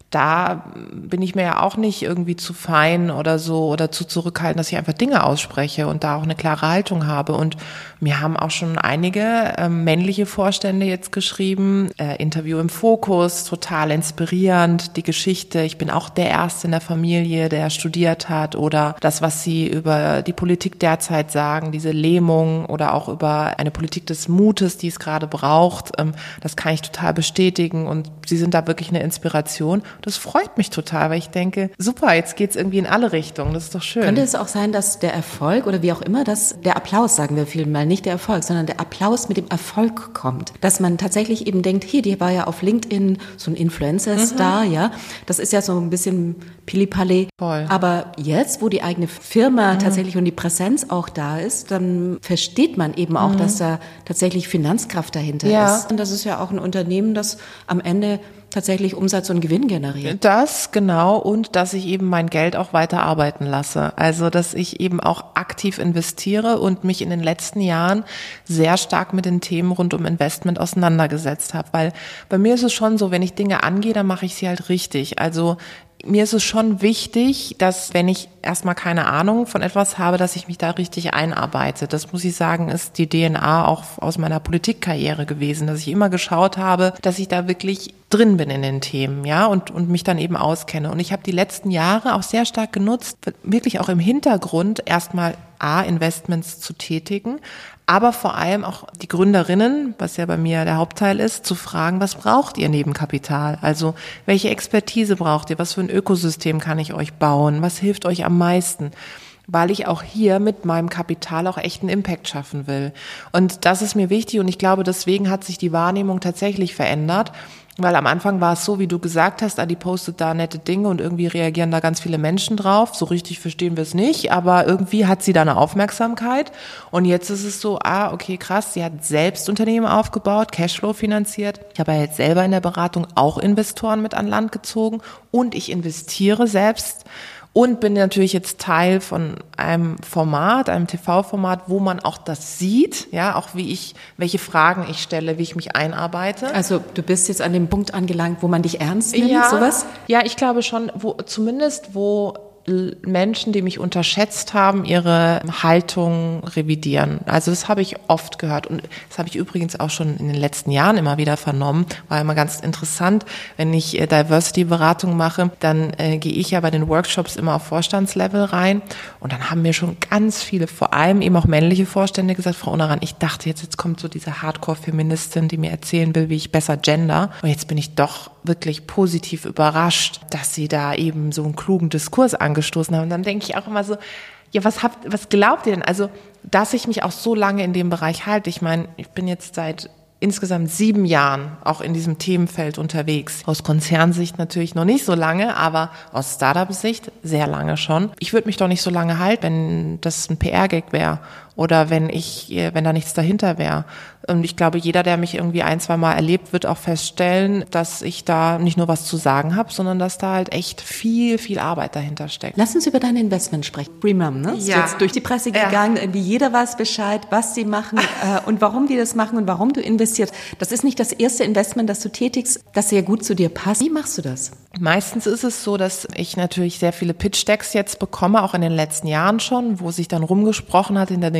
Speaker 4: da bin ich mir ja auch nicht irgendwie zu fein oder so oder zu zurückhaltend, dass ich einfach Dinge ausspreche und da auch eine klare Haltung habe. Und mir haben auch schon einige äh, männliche Vorstände jetzt geschrieben, äh, Interview im Fokus, total inspirierend, die Geschichte. Ich bin auch der Erste in der Familie, der studiert hat, oder das, was sie über die Politik derzeit sagen, diese Lähmung oder auch über eine Politik des Mutes, die es gerade braucht. Ähm, das kann ich total bestätigen und sie sind da wirklich eine Inspiration. Das freut mich total, weil ich denke, super, jetzt geht's irgendwie in alle Richtungen, das ist doch schön.
Speaker 2: Könnte es auch sein, dass der Erfolg oder wie auch immer, dass der Applaus, sagen wir vielmal, nicht der Erfolg, sondern der Applaus mit dem Erfolg kommt. Dass man tatsächlich eben denkt, hier, die war ja auf LinkedIn so ein Influencer-Star, mhm. ja. Das ist ja so ein bisschen Pili-Palli.
Speaker 4: Voll.
Speaker 2: Aber jetzt, wo die eigene Firma mhm. tatsächlich und die Präsenz auch da ist, dann versteht man eben auch, mhm. dass da tatsächlich Finanzkraft dahinter
Speaker 4: ja.
Speaker 2: ist. Und das ist ja auch ein Unternehmen, das am Ende tatsächlich Umsatz und Gewinn generiert.
Speaker 4: Das, genau, und dass ich eben mein Geld auch weiter arbeiten lasse. Also, dass ich eben auch aktiv investiere und mich in den letzten Jahren sehr stark mit den Themen rund um Investment auseinandergesetzt habe. Weil bei mir ist es schon so, wenn ich Dinge angehe, dann mache ich sie halt richtig. Also, mir ist es schon wichtig, dass, wenn ich erstmal keine Ahnung von etwas habe, dass ich mich da richtig einarbeite. Das, muss ich sagen, ist die D N A auch aus meiner Politikkarriere gewesen, dass ich immer geschaut habe, dass ich da wirklich drin bin in den Themen, ja, und, und mich dann eben auskenne. Und ich habe die letzten Jahre auch sehr stark genutzt, wirklich auch im Hintergrund erstmal A, Investments zu tätigen, aber vor allem auch die Gründerinnen, was ja bei mir der Hauptteil ist, zu fragen, was braucht ihr neben Kapital? Also welche Expertise braucht ihr? Was für ein Ökosystem kann ich euch bauen? Was hilft euch am meisten? Weil ich auch hier mit meinem Kapital auch echt einen Impact schaffen will. Und das ist mir wichtig und ich glaube, deswegen hat sich die Wahrnehmung tatsächlich verändert. Weil am Anfang war es so, wie du gesagt hast, ah, die postet da nette Dinge und irgendwie reagieren da ganz viele Menschen drauf. So richtig verstehen wir es nicht, aber irgendwie hat sie da eine Aufmerksamkeit. Und jetzt ist es so, ah, okay, krass, sie hat selbst Unternehmen aufgebaut, Cashflow finanziert. Ich habe ja jetzt selber in der Beratung auch Investoren mit an Land gezogen und ich investiere selbst. Und bin natürlich jetzt Teil von einem Format, einem T V-Format, wo man auch das sieht, ja, auch wie ich, welche Fragen ich stelle, wie ich mich einarbeite.
Speaker 2: Also du bist jetzt an dem Punkt angelangt, wo man dich ernst nimmt,
Speaker 4: ja,
Speaker 2: sowas?
Speaker 4: Ja, ich glaube schon, wo zumindest wo Menschen, die mich unterschätzt haben, ihre Haltung revidieren. Also das habe ich oft gehört und das habe ich übrigens auch schon in den letzten Jahren immer wieder vernommen. War immer ganz interessant, wenn ich äh, Diversity-Beratung mache, dann äh, gehe ich ja bei den Workshops immer auf Vorstandslevel rein und dann haben mir schon ganz viele, vor allem eben auch männliche Vorstände gesagt, Frau Onoran, ich dachte jetzt, jetzt kommt so diese Hardcore-Feministin, die mir erzählen will, wie ich besser gender und jetzt bin ich doch wirklich positiv überrascht, dass sie da eben so einen klugen Diskurs angestoßen haben. Und dann denke ich auch immer so, ja, was habt, was glaubt ihr denn? Also, dass ich mich auch so lange in dem Bereich halte. Ich meine, ich bin jetzt seit insgesamt sieben Jahren auch in diesem Themenfeld unterwegs. Aus Konzernsicht natürlich noch nicht so lange, aber aus Startup-Sicht sehr lange schon. Ich würde mich doch nicht so lange halten, wenn das ein P R-Gag wäre oder wenn ich, wenn da nichts dahinter wäre. Und ich glaube, jeder, der mich irgendwie ein, zwei Mal erlebt, wird auch feststellen, dass ich da nicht nur was zu sagen habe, sondern dass da halt echt viel, viel Arbeit dahinter steckt.
Speaker 2: Lass uns über dein Investment sprechen. Bremum, ne? Ist
Speaker 4: ja.
Speaker 2: jetzt durch die Presse gegangen, ja. Irgendwie jeder weiß Bescheid, was sie machen äh, und warum die das machen und warum du investierst. Das ist nicht das erste Investment, das du tätigst, das sehr gut zu dir passt. Wie machst du das?
Speaker 4: Meistens ist es so, dass ich natürlich sehr viele Pitch-Decks jetzt bekomme, auch in den letzten Jahren schon, wo sich dann rumgesprochen hat hinter den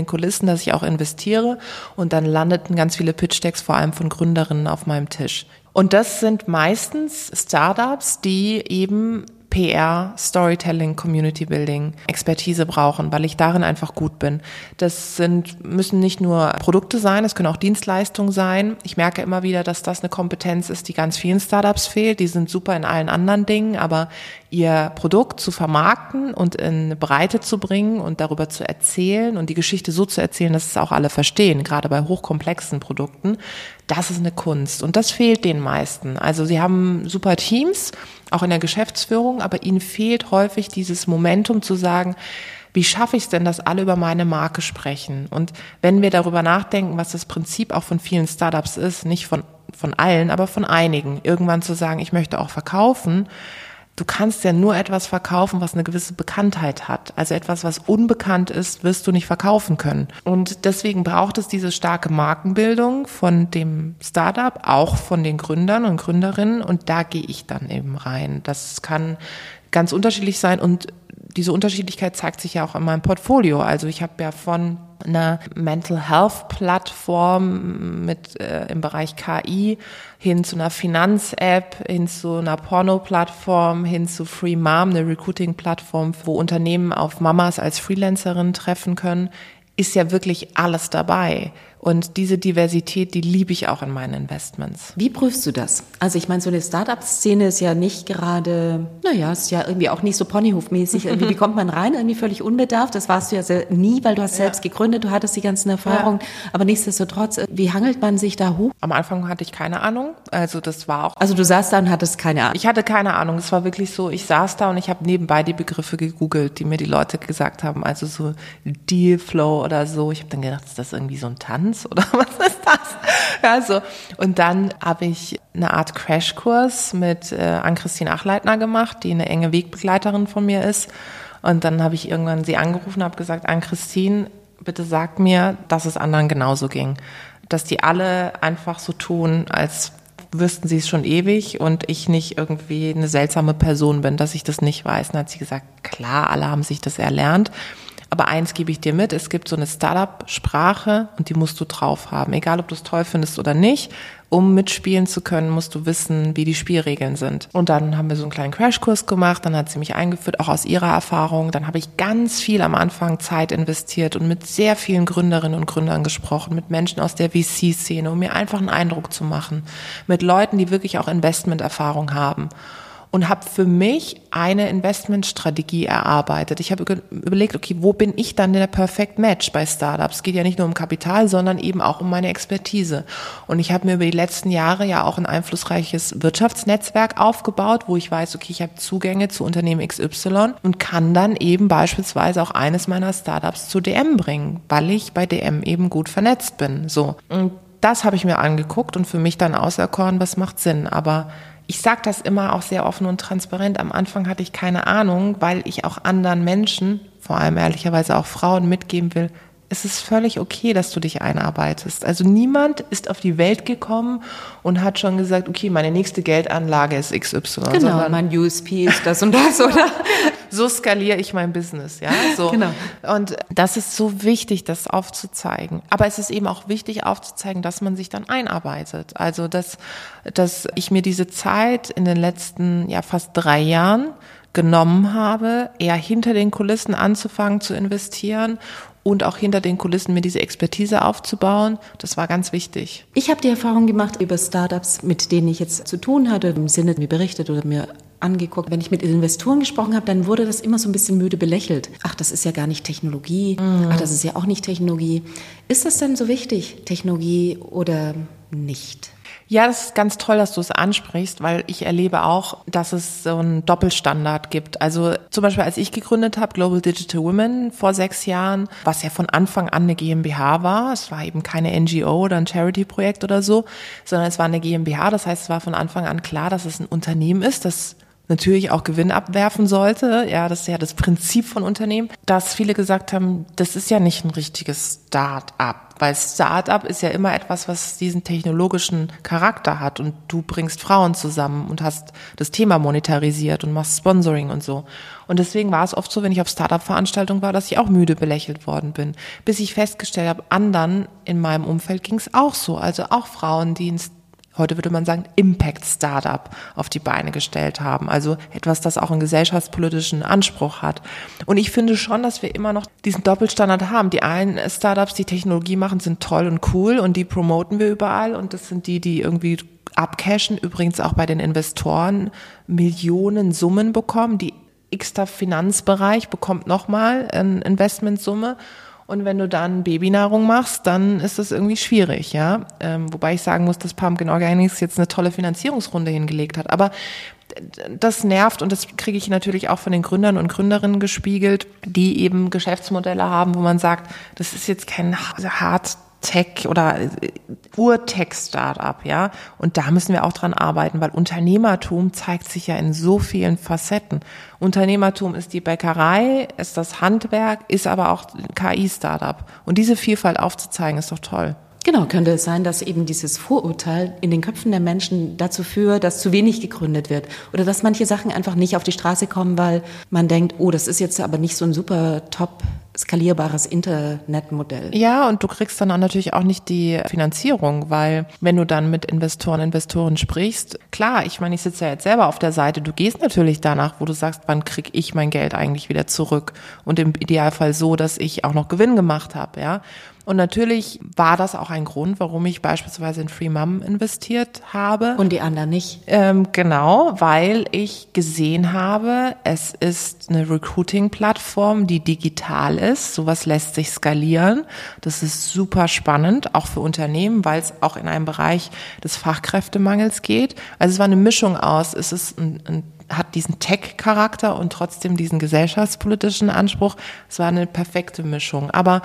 Speaker 4: Kulissen, dass ich auch investiere. Und dann landeten ganz viele Pitch-Decks, vor allem von Gründerinnen, auf meinem Tisch. Und das sind meistens Startups, die eben P R, Storytelling, Community Building, Expertise brauchen, weil ich darin einfach gut bin. Das sind, müssen nicht nur Produkte sein, es können auch Dienstleistungen sein. Ich merke immer wieder, dass das eine Kompetenz ist, die ganz vielen Startups fehlt. Die sind super in allen anderen Dingen, aber ihr Produkt zu vermarkten und in eine Breite zu bringen und darüber zu erzählen und die Geschichte so zu erzählen, dass es auch alle verstehen, gerade bei hochkomplexen Produkten, das ist eine Kunst und das fehlt den meisten. Also sie haben super Teams, auch in der Geschäftsführung, aber ihnen fehlt häufig dieses Momentum zu sagen, wie schaffe ich es denn, dass alle über meine Marke sprechen? Und wenn wir darüber nachdenken, was das Prinzip auch von vielen Startups ist, nicht von, von allen, aber von einigen, irgendwann zu sagen, ich möchte auch verkaufen, du kannst ja nur etwas verkaufen, was eine gewisse Bekanntheit hat. Also etwas, was unbekannt ist, wirst du nicht verkaufen können. Und deswegen braucht es diese starke Markenbildung von dem Startup, auch von den Gründern und Gründerinnen. Und da gehe ich dann eben rein. Das kann ganz unterschiedlich sein und diese Unterschiedlichkeit zeigt sich ja auch in meinem Portfolio. Also ich habe ja von einer Mental Health Plattform mit äh, im Bereich K I hin zu einer Finanz-App, hin zu einer Porno-Plattform, hin zu Free Mom, eine Recruiting-Plattform, wo Unternehmen auf Mamas als Freelancerin treffen können, ist ja wirklich alles dabei. Und diese Diversität, die liebe ich auch in meinen Investments.
Speaker 2: Wie prüfst du das? Also ich meine, so eine Start-up-Szene ist ja nicht gerade, naja, ist ja irgendwie auch nicht so Ponyhof-mäßig. Irgendwie, wie kommt man rein? Irgendwie völlig unbedarft. Das warst du ja sehr, nie, weil du hast ja. selbst gegründet, du hattest die ganzen Erfahrungen. Ja. Aber nichtsdestotrotz, wie hangelt man sich da hoch?
Speaker 4: Am Anfang hatte ich keine Ahnung. Also das war auch...
Speaker 2: Also du saßt da und hattest keine Ahnung?
Speaker 4: Ich hatte keine Ahnung. Es war wirklich so, ich saß da und ich habe nebenbei die Begriffe gegoogelt, die mir die Leute gesagt haben. Also so Dealflow oder so. Ich habe dann gedacht, ist das irgendwie so ein Tanz oder was ist das? Ja, so. Und dann habe ich eine Art Crashkurs mit äh, Ann-Christine Achleitner gemacht, die eine enge Wegbegleiterin von mir ist. Und dann habe ich irgendwann sie angerufen und habe gesagt, Ann-Christine, bitte sag mir, dass es anderen genauso ging. Dass die alle einfach so tun, als wüssten sie es schon ewig und ich nicht irgendwie eine seltsame Person bin, dass ich das nicht weiß. Und dann hat sie gesagt, klar, alle haben sich das erlernt. Aber eins gebe ich dir mit, es gibt so eine Startup-Sprache und die musst du drauf haben. Egal, ob du es toll findest oder nicht, um mitspielen zu können, musst du wissen, wie die Spielregeln sind. Und dann haben wir so einen kleinen Crashkurs gemacht, dann hat sie mich eingeführt, auch aus ihrer Erfahrung. Dann habe ich ganz viel am Anfang Zeit investiert und mit sehr vielen Gründerinnen und Gründern gesprochen, mit Menschen aus der V C-Szene, um mir einfach einen Eindruck zu machen, mit Leuten, die wirklich auch Investmenterfahrung haben. Und habe für mich eine Investmentstrategie erarbeitet. Ich habe überlegt, okay, wo bin ich dann der Perfect Match bei Startups? Es geht ja nicht nur um Kapital, sondern eben auch um meine Expertise. Und ich habe mir über die letzten Jahre ja auch ein einflussreiches Wirtschaftsnetzwerk aufgebaut, wo ich weiß, okay, ich habe Zugänge zu Unternehmen X Y und kann dann eben beispielsweise auch eines meiner Startups zu D M bringen, weil ich bei D M eben gut vernetzt bin. So. Und das habe ich mir angeguckt und für mich dann auserkoren, was macht Sinn. Aber ich sage das immer auch sehr offen und transparent. Am Anfang hatte ich keine Ahnung, weil ich auch anderen Menschen, vor allem ehrlicherweise auch Frauen, mitgeben will, es ist völlig okay, dass du dich einarbeitest. Also niemand ist auf die Welt gekommen und hat schon gesagt, okay, meine nächste Geldanlage ist X Y.
Speaker 2: Genau, mein U S P ist das und das, oder?
Speaker 4: So skaliere ich mein Business, ja. So.
Speaker 2: Genau.
Speaker 4: Und das ist so wichtig, das aufzuzeigen. Aber es ist eben auch wichtig aufzuzeigen, dass man sich dann einarbeitet. Also, dass, dass ich mir diese Zeit in den letzten, ja, fast drei Jahren genommen habe, eher hinter den Kulissen anzufangen zu investieren und auch hinter den Kulissen mir diese Expertise aufzubauen. Das war ganz wichtig.
Speaker 2: Ich habe die Erfahrung gemacht über Startups, mit denen ich jetzt zu tun hatte, im Sinne mir berichtet oder mir angeguckt. Wenn ich mit Investoren gesprochen habe, dann wurde das immer so ein bisschen müde belächelt. Ach, das ist ja gar nicht Technologie. Mhm. Ach, das ist ja auch nicht Technologie. Ist das denn so wichtig, Technologie oder nicht?
Speaker 4: Ja, das ist ganz toll, dass du es ansprichst, weil ich erlebe auch, dass es so einen Doppelstandard gibt. Also zum Beispiel, als ich gegründet habe, Global Digital Women vor sechs Jahren, was ja von Anfang an eine GmbH war, es war eben keine N G O oder ein Charity-Projekt oder so, sondern es war eine GmbH, das heißt, es war von Anfang an klar, dass es ein Unternehmen ist, das natürlich auch Gewinn abwerfen sollte. Ja, das ist ja das Prinzip von Unternehmen, dass viele gesagt haben, das ist ja nicht ein richtiges Start-up. Weil Start-up ist ja immer etwas, was diesen technologischen Charakter hat und du bringst Frauen zusammen und hast das Thema monetarisiert und machst Sponsoring und so. Und deswegen war es oft so, wenn ich auf Start-up-Veranstaltungen war, dass ich auch müde belächelt worden bin. Bis ich festgestellt habe, anderen in meinem Umfeld ging es auch so. Also auch Frauen, die ins heute würde man sagen, Impact-Startup auf die Beine gestellt haben. Also etwas, das auch einen gesellschaftspolitischen Anspruch hat. Und ich finde schon, dass wir immer noch diesen Doppelstandard haben. Die einen Startups, die Technologie machen, sind toll und cool und die promoten wir überall. Und das sind die, die irgendwie abcashen, übrigens auch bei den Investoren Millionen Summen bekommen. Die X-ter Finanzbereich bekommt nochmal eine Investmentsumme. Und wenn du dann Babynahrung machst, dann ist das irgendwie schwierig, ja. Ähm, wobei ich sagen muss, dass Pumpkin Organics jetzt eine tolle Finanzierungsrunde hingelegt hat. Aber das nervt und das kriege ich natürlich auch von den Gründern und Gründerinnen gespiegelt, die eben Geschäftsmodelle haben, wo man sagt, das ist jetzt kein Hard Tech oder Ur-Tech-Startup, ja. Und da müssen wir auch dran arbeiten, weil Unternehmertum zeigt sich ja in so vielen Facetten. Unternehmertum ist die Bäckerei, ist das Handwerk, ist aber auch K I-Startup. Und diese Vielfalt aufzuzeigen, ist doch toll.
Speaker 2: Genau, könnte es sein, dass eben dieses Vorurteil in den Köpfen der Menschen dazu führt, dass zu wenig gegründet wird oder dass manche Sachen einfach nicht auf die Straße kommen, weil man denkt, oh, das ist jetzt aber nicht so ein super top skalierbares Internetmodell.
Speaker 4: Ja, und du kriegst dann auch natürlich auch nicht die Finanzierung, weil wenn du dann mit Investoren, Investoren sprichst, klar, ich meine, ich sitze ja jetzt selber auf der Seite, du gehst natürlich danach, wo du sagst, wann krieg ich mein Geld eigentlich wieder zurück und im Idealfall so, dass ich auch noch Gewinn gemacht habe, ja. Und natürlich war das auch ein Grund, warum ich beispielsweise in Free Mom investiert habe.
Speaker 2: Und die anderen nicht?
Speaker 4: Ähm, genau, weil ich gesehen habe, es ist eine Recruiting-Plattform, die digital ist. Sowas lässt sich skalieren. Das ist super spannend, auch für Unternehmen, weil es auch in einem Bereich des Fachkräftemangels geht. Also es war eine Mischung aus, es ist ein, ein hat diesen Tech-Charakter und trotzdem diesen gesellschaftspolitischen Anspruch. Es war eine perfekte Mischung. Aber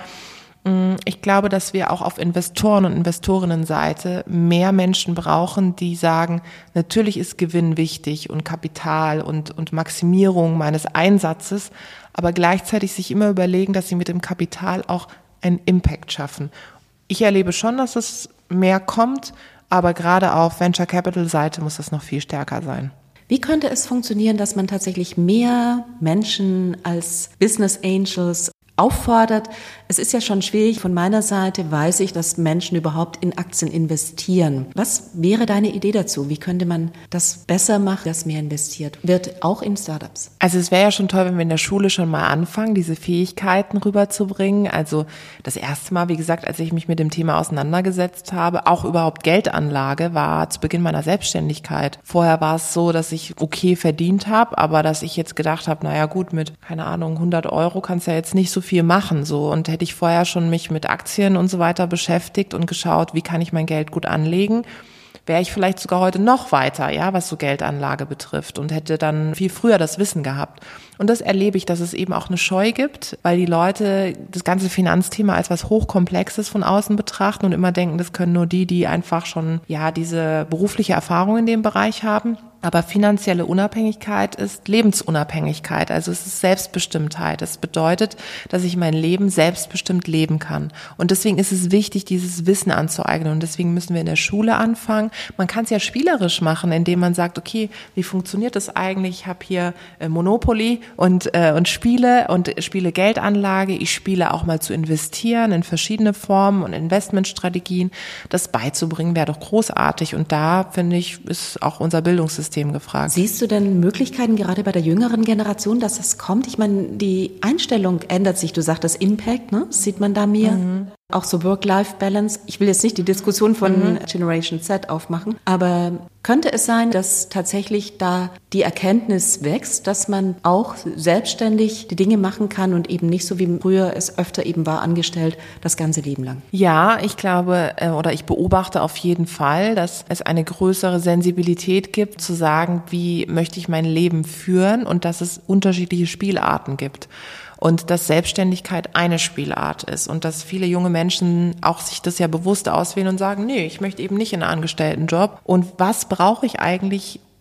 Speaker 4: ich glaube, dass wir auch auf Investoren- und Investorinnenseite mehr Menschen brauchen, die sagen, natürlich ist Gewinn wichtig und Kapital und, und Maximierung meines Einsatzes, aber gleichzeitig sich immer überlegen, dass sie mit dem Kapital auch einen Impact schaffen. Ich erlebe schon, dass es mehr kommt, aber gerade auf Venture Capital Seite muss das noch viel stärker sein.
Speaker 2: Wie könnte es funktionieren, dass man tatsächlich mehr Menschen als Business Angels auffordert? Es ist ja schon schwierig. Von meiner Seite weiß ich, dass Menschen überhaupt in Aktien investieren. Was wäre deine Idee dazu? Wie könnte man das besser machen, dass mehr investiert wird, auch in Startups?
Speaker 4: Also es wäre ja schon toll, wenn wir in der Schule schon mal anfangen, diese Fähigkeiten rüberzubringen. Also das erste Mal, wie gesagt, als ich mich mit dem Thema auseinandergesetzt habe, auch überhaupt Geldanlage, war zu Beginn meiner Selbstständigkeit. Vorher war es so, dass ich okay verdient habe, aber dass ich jetzt gedacht habe, naja gut, mit, keine Ahnung, hundert Euro kannst du ja jetzt nicht so viel machen, so. Und hätte ich vorher schon mich mit Aktien und so weiter beschäftigt und geschaut, wie kann ich mein Geld gut anlegen, wäre ich vielleicht sogar heute noch weiter, ja, was so Geldanlage betrifft und hätte dann viel früher das Wissen gehabt. Und das erlebe ich, dass es eben auch eine Scheu gibt, weil die Leute das ganze Finanzthema als was Hochkomplexes von außen betrachten und immer denken, das können nur die, die einfach schon, ja, diese berufliche Erfahrung in dem Bereich haben. Aber finanzielle Unabhängigkeit ist Lebensunabhängigkeit, also es ist Selbstbestimmtheit. Es bedeutet, dass ich mein Leben selbstbestimmt leben kann. Und deswegen ist es wichtig, dieses Wissen anzueignen. Und deswegen müssen wir in der Schule anfangen. Man kann es ja spielerisch machen, indem man sagt, okay, wie funktioniert das eigentlich? Ich habe hier Monopoly und, äh, und spiele und spiele Geldanlage. Ich spiele auch mal zu investieren in verschiedene Formen und Investmentstrategien. Das beizubringen wäre doch großartig. Und da, finde ich, ist auch unser Bildungssystem gefragt.
Speaker 2: Siehst du denn Möglichkeiten gerade bei der jüngeren Generation, dass das kommt? Ich meine, die Einstellung ändert sich. Du sagtest Impact, ne? Das sieht man da mehr. Mhm. Auch so Work-Life-Balance. Ich will jetzt nicht die Diskussion von mhm. Generation Z aufmachen, aber könnte es sein, dass tatsächlich da die Erkenntnis wächst, dass man auch selbstständig die Dinge machen kann und eben nicht so wie früher es öfter eben war, angestellt, das ganze Leben lang?
Speaker 4: Ja, ich glaube oder ich beobachte auf jeden Fall, dass es eine größere Sensibilität gibt, zu sagen, wie möchte ich mein Leben führen und dass es unterschiedliche Spielarten gibt. Und dass Selbstständigkeit eine Spielart ist und dass viele junge Menschen auch sich das ja bewusst auswählen und sagen, nee, ich möchte eben nicht in einen Angestelltenjob. Und was brauche ich eigentlich,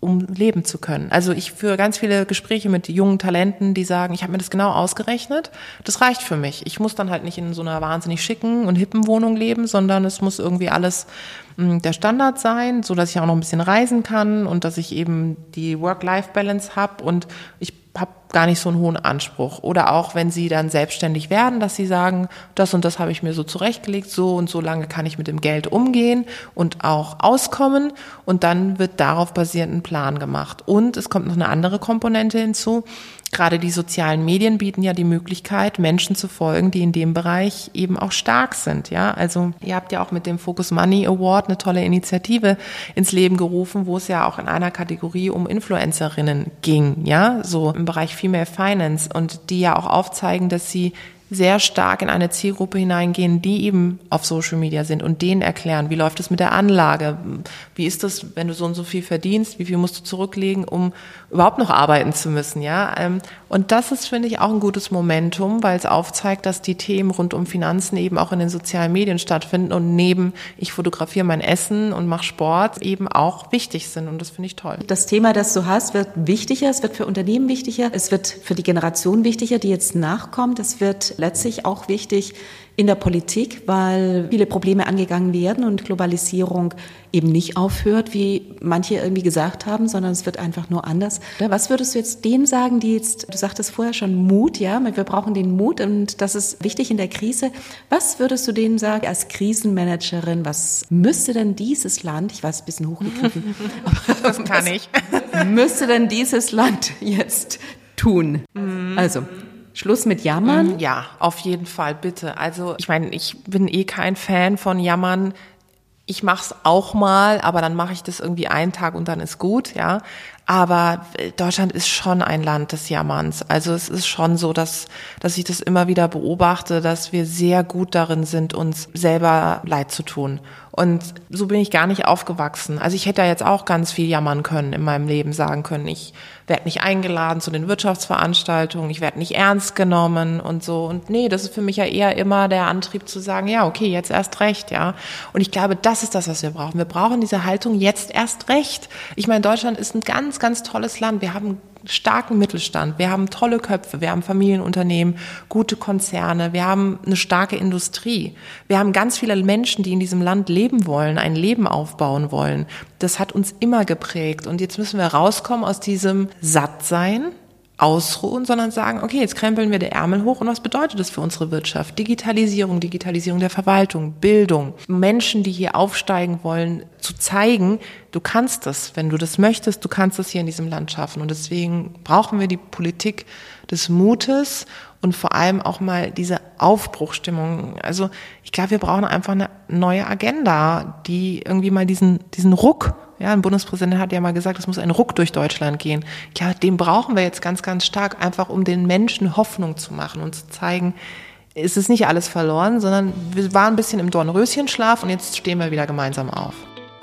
Speaker 4: um leben zu können. Also ich führe ganz viele Gespräche mit jungen Talenten, die sagen, ich habe mir das genau ausgerechnet, das reicht für mich. Ich muss dann halt nicht in so einer wahnsinnig schicken und hippen Wohnung leben, sondern es muss irgendwie alles mh, der Standard sein, so dass ich auch noch ein bisschen reisen kann und dass ich eben die Work-Life-Balance habe und ich habe gar nicht so einen hohen Anspruch. Oder auch, wenn sie dann selbstständig werden, dass sie sagen, das und das habe ich mir so zurechtgelegt, so und so lange kann ich mit dem Geld umgehen und auch auskommen. Und dann wird darauf basierend ein Plan gemacht. Und es kommt noch eine andere Komponente hinzu. Gerade die sozialen Medien bieten ja die Möglichkeit, Menschen zu folgen, die in dem Bereich eben auch stark sind. Ja, also ihr habt ja auch mit dem Focus Money Award eine tolle Initiative ins Leben gerufen, wo es ja auch in einer Kategorie um Influencerinnen ging. Ja, so im Bereich Female Finance und die ja auch aufzeigen, dass sie sehr stark in eine Zielgruppe hineingehen, die eben auf Social Media sind und denen erklären, wie läuft es mit der Anlage, wie ist das, wenn du so und so viel verdienst, wie viel musst du zurücklegen, um überhaupt noch arbeiten zu müssen, ja. Und das ist, finde ich, auch ein gutes Momentum, weil es aufzeigt, dass die Themen rund um Finanzen eben auch in den sozialen Medien stattfinden und neben ich fotografiere mein Essen und mache Sport eben auch wichtig sind und das finde ich toll.
Speaker 2: Das Thema, das du hast, wird wichtiger, es wird für Unternehmen wichtiger, es wird für die Generation wichtiger, die jetzt nachkommt, es wird letztlich auch wichtig in der Politik, weil viele Probleme angegangen werden und Globalisierung eben nicht aufhört, wie manche irgendwie gesagt haben, sondern es wird einfach nur anders. Was würdest du jetzt denen sagen, die jetzt, du sagtest vorher schon Mut, ja, wir brauchen den Mut und das ist wichtig in der Krise. Was würdest du denen sagen als Krisenmanagerin, was müsste denn dieses Land, ich weiß, ein bisschen hochgegriffen,
Speaker 4: das kann ich,
Speaker 2: müsste denn dieses Land jetzt tun? Mhm. Also, Schluss mit Jammern?
Speaker 4: Ja, auf jeden Fall, bitte. Also ich meine, ich bin eh kein Fan von Jammern. Ich mach's auch mal, aber dann mache ich das irgendwie einen Tag und dann ist gut, ja. Aber Deutschland ist schon ein Land des Jammerns. Also es ist schon so, dass, dass ich das immer wieder beobachte, dass wir sehr gut darin sind, uns selber leid zu tun. Und so bin ich gar nicht aufgewachsen. Also ich hätte ja jetzt auch ganz viel jammern können in meinem Leben, sagen können, ich werde nicht eingeladen zu den Wirtschaftsveranstaltungen, ich werde nicht ernst genommen und so. Und nee, das ist für mich ja eher immer der Antrieb zu sagen, ja, okay, jetzt erst recht, ja. Und ich glaube, das ist das, was wir brauchen. Wir brauchen diese Haltung jetzt erst recht. Ich meine, Deutschland ist ein ganz, ganz tolles Land. Wir haben starken Mittelstand, wir haben tolle Köpfe, wir haben Familienunternehmen, gute Konzerne, wir haben eine starke Industrie. Wir haben ganz viele Menschen, die in diesem Land leben wollen, ein Leben aufbauen wollen. Das hat uns immer geprägt und jetzt müssen wir rauskommen aus diesem Sattsein, ausruhen, sondern sagen, okay, jetzt krempeln wir die Ärmel hoch und was bedeutet das für unsere Wirtschaft? Digitalisierung, Digitalisierung der Verwaltung, Bildung, Menschen, die hier aufsteigen wollen, zu zeigen, du kannst das, wenn du das möchtest, du kannst das hier in diesem Land schaffen und deswegen brauchen wir die Politik des Mutes und vor allem auch mal diese Aufbruchstimmung. Also ich glaube, wir brauchen einfach eine neue Agenda, die irgendwie mal diesen diesen Ruck, ja, ein Bundespräsident hat ja mal gesagt, es muss ein Ruck durch Deutschland gehen. Ja, den brauchen wir jetzt ganz, ganz stark, einfach um den Menschen Hoffnung zu machen und zu zeigen, es ist nicht alles verloren, sondern wir waren ein bisschen im Dornröschenschlaf und jetzt stehen wir wieder gemeinsam auf.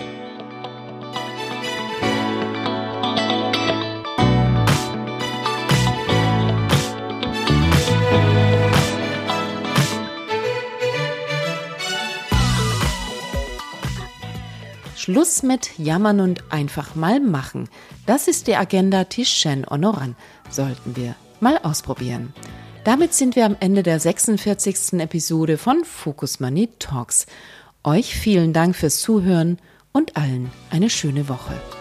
Speaker 2: Schluss mit Jammern und einfach mal machen. Das ist die Agenda Tischchen Honoran. Sollten wir mal ausprobieren. Damit sind wir am Ende der sechsundvierzigsten Episode von Focus Money Talks. Euch vielen Dank fürs Zuhören und allen eine schöne Woche.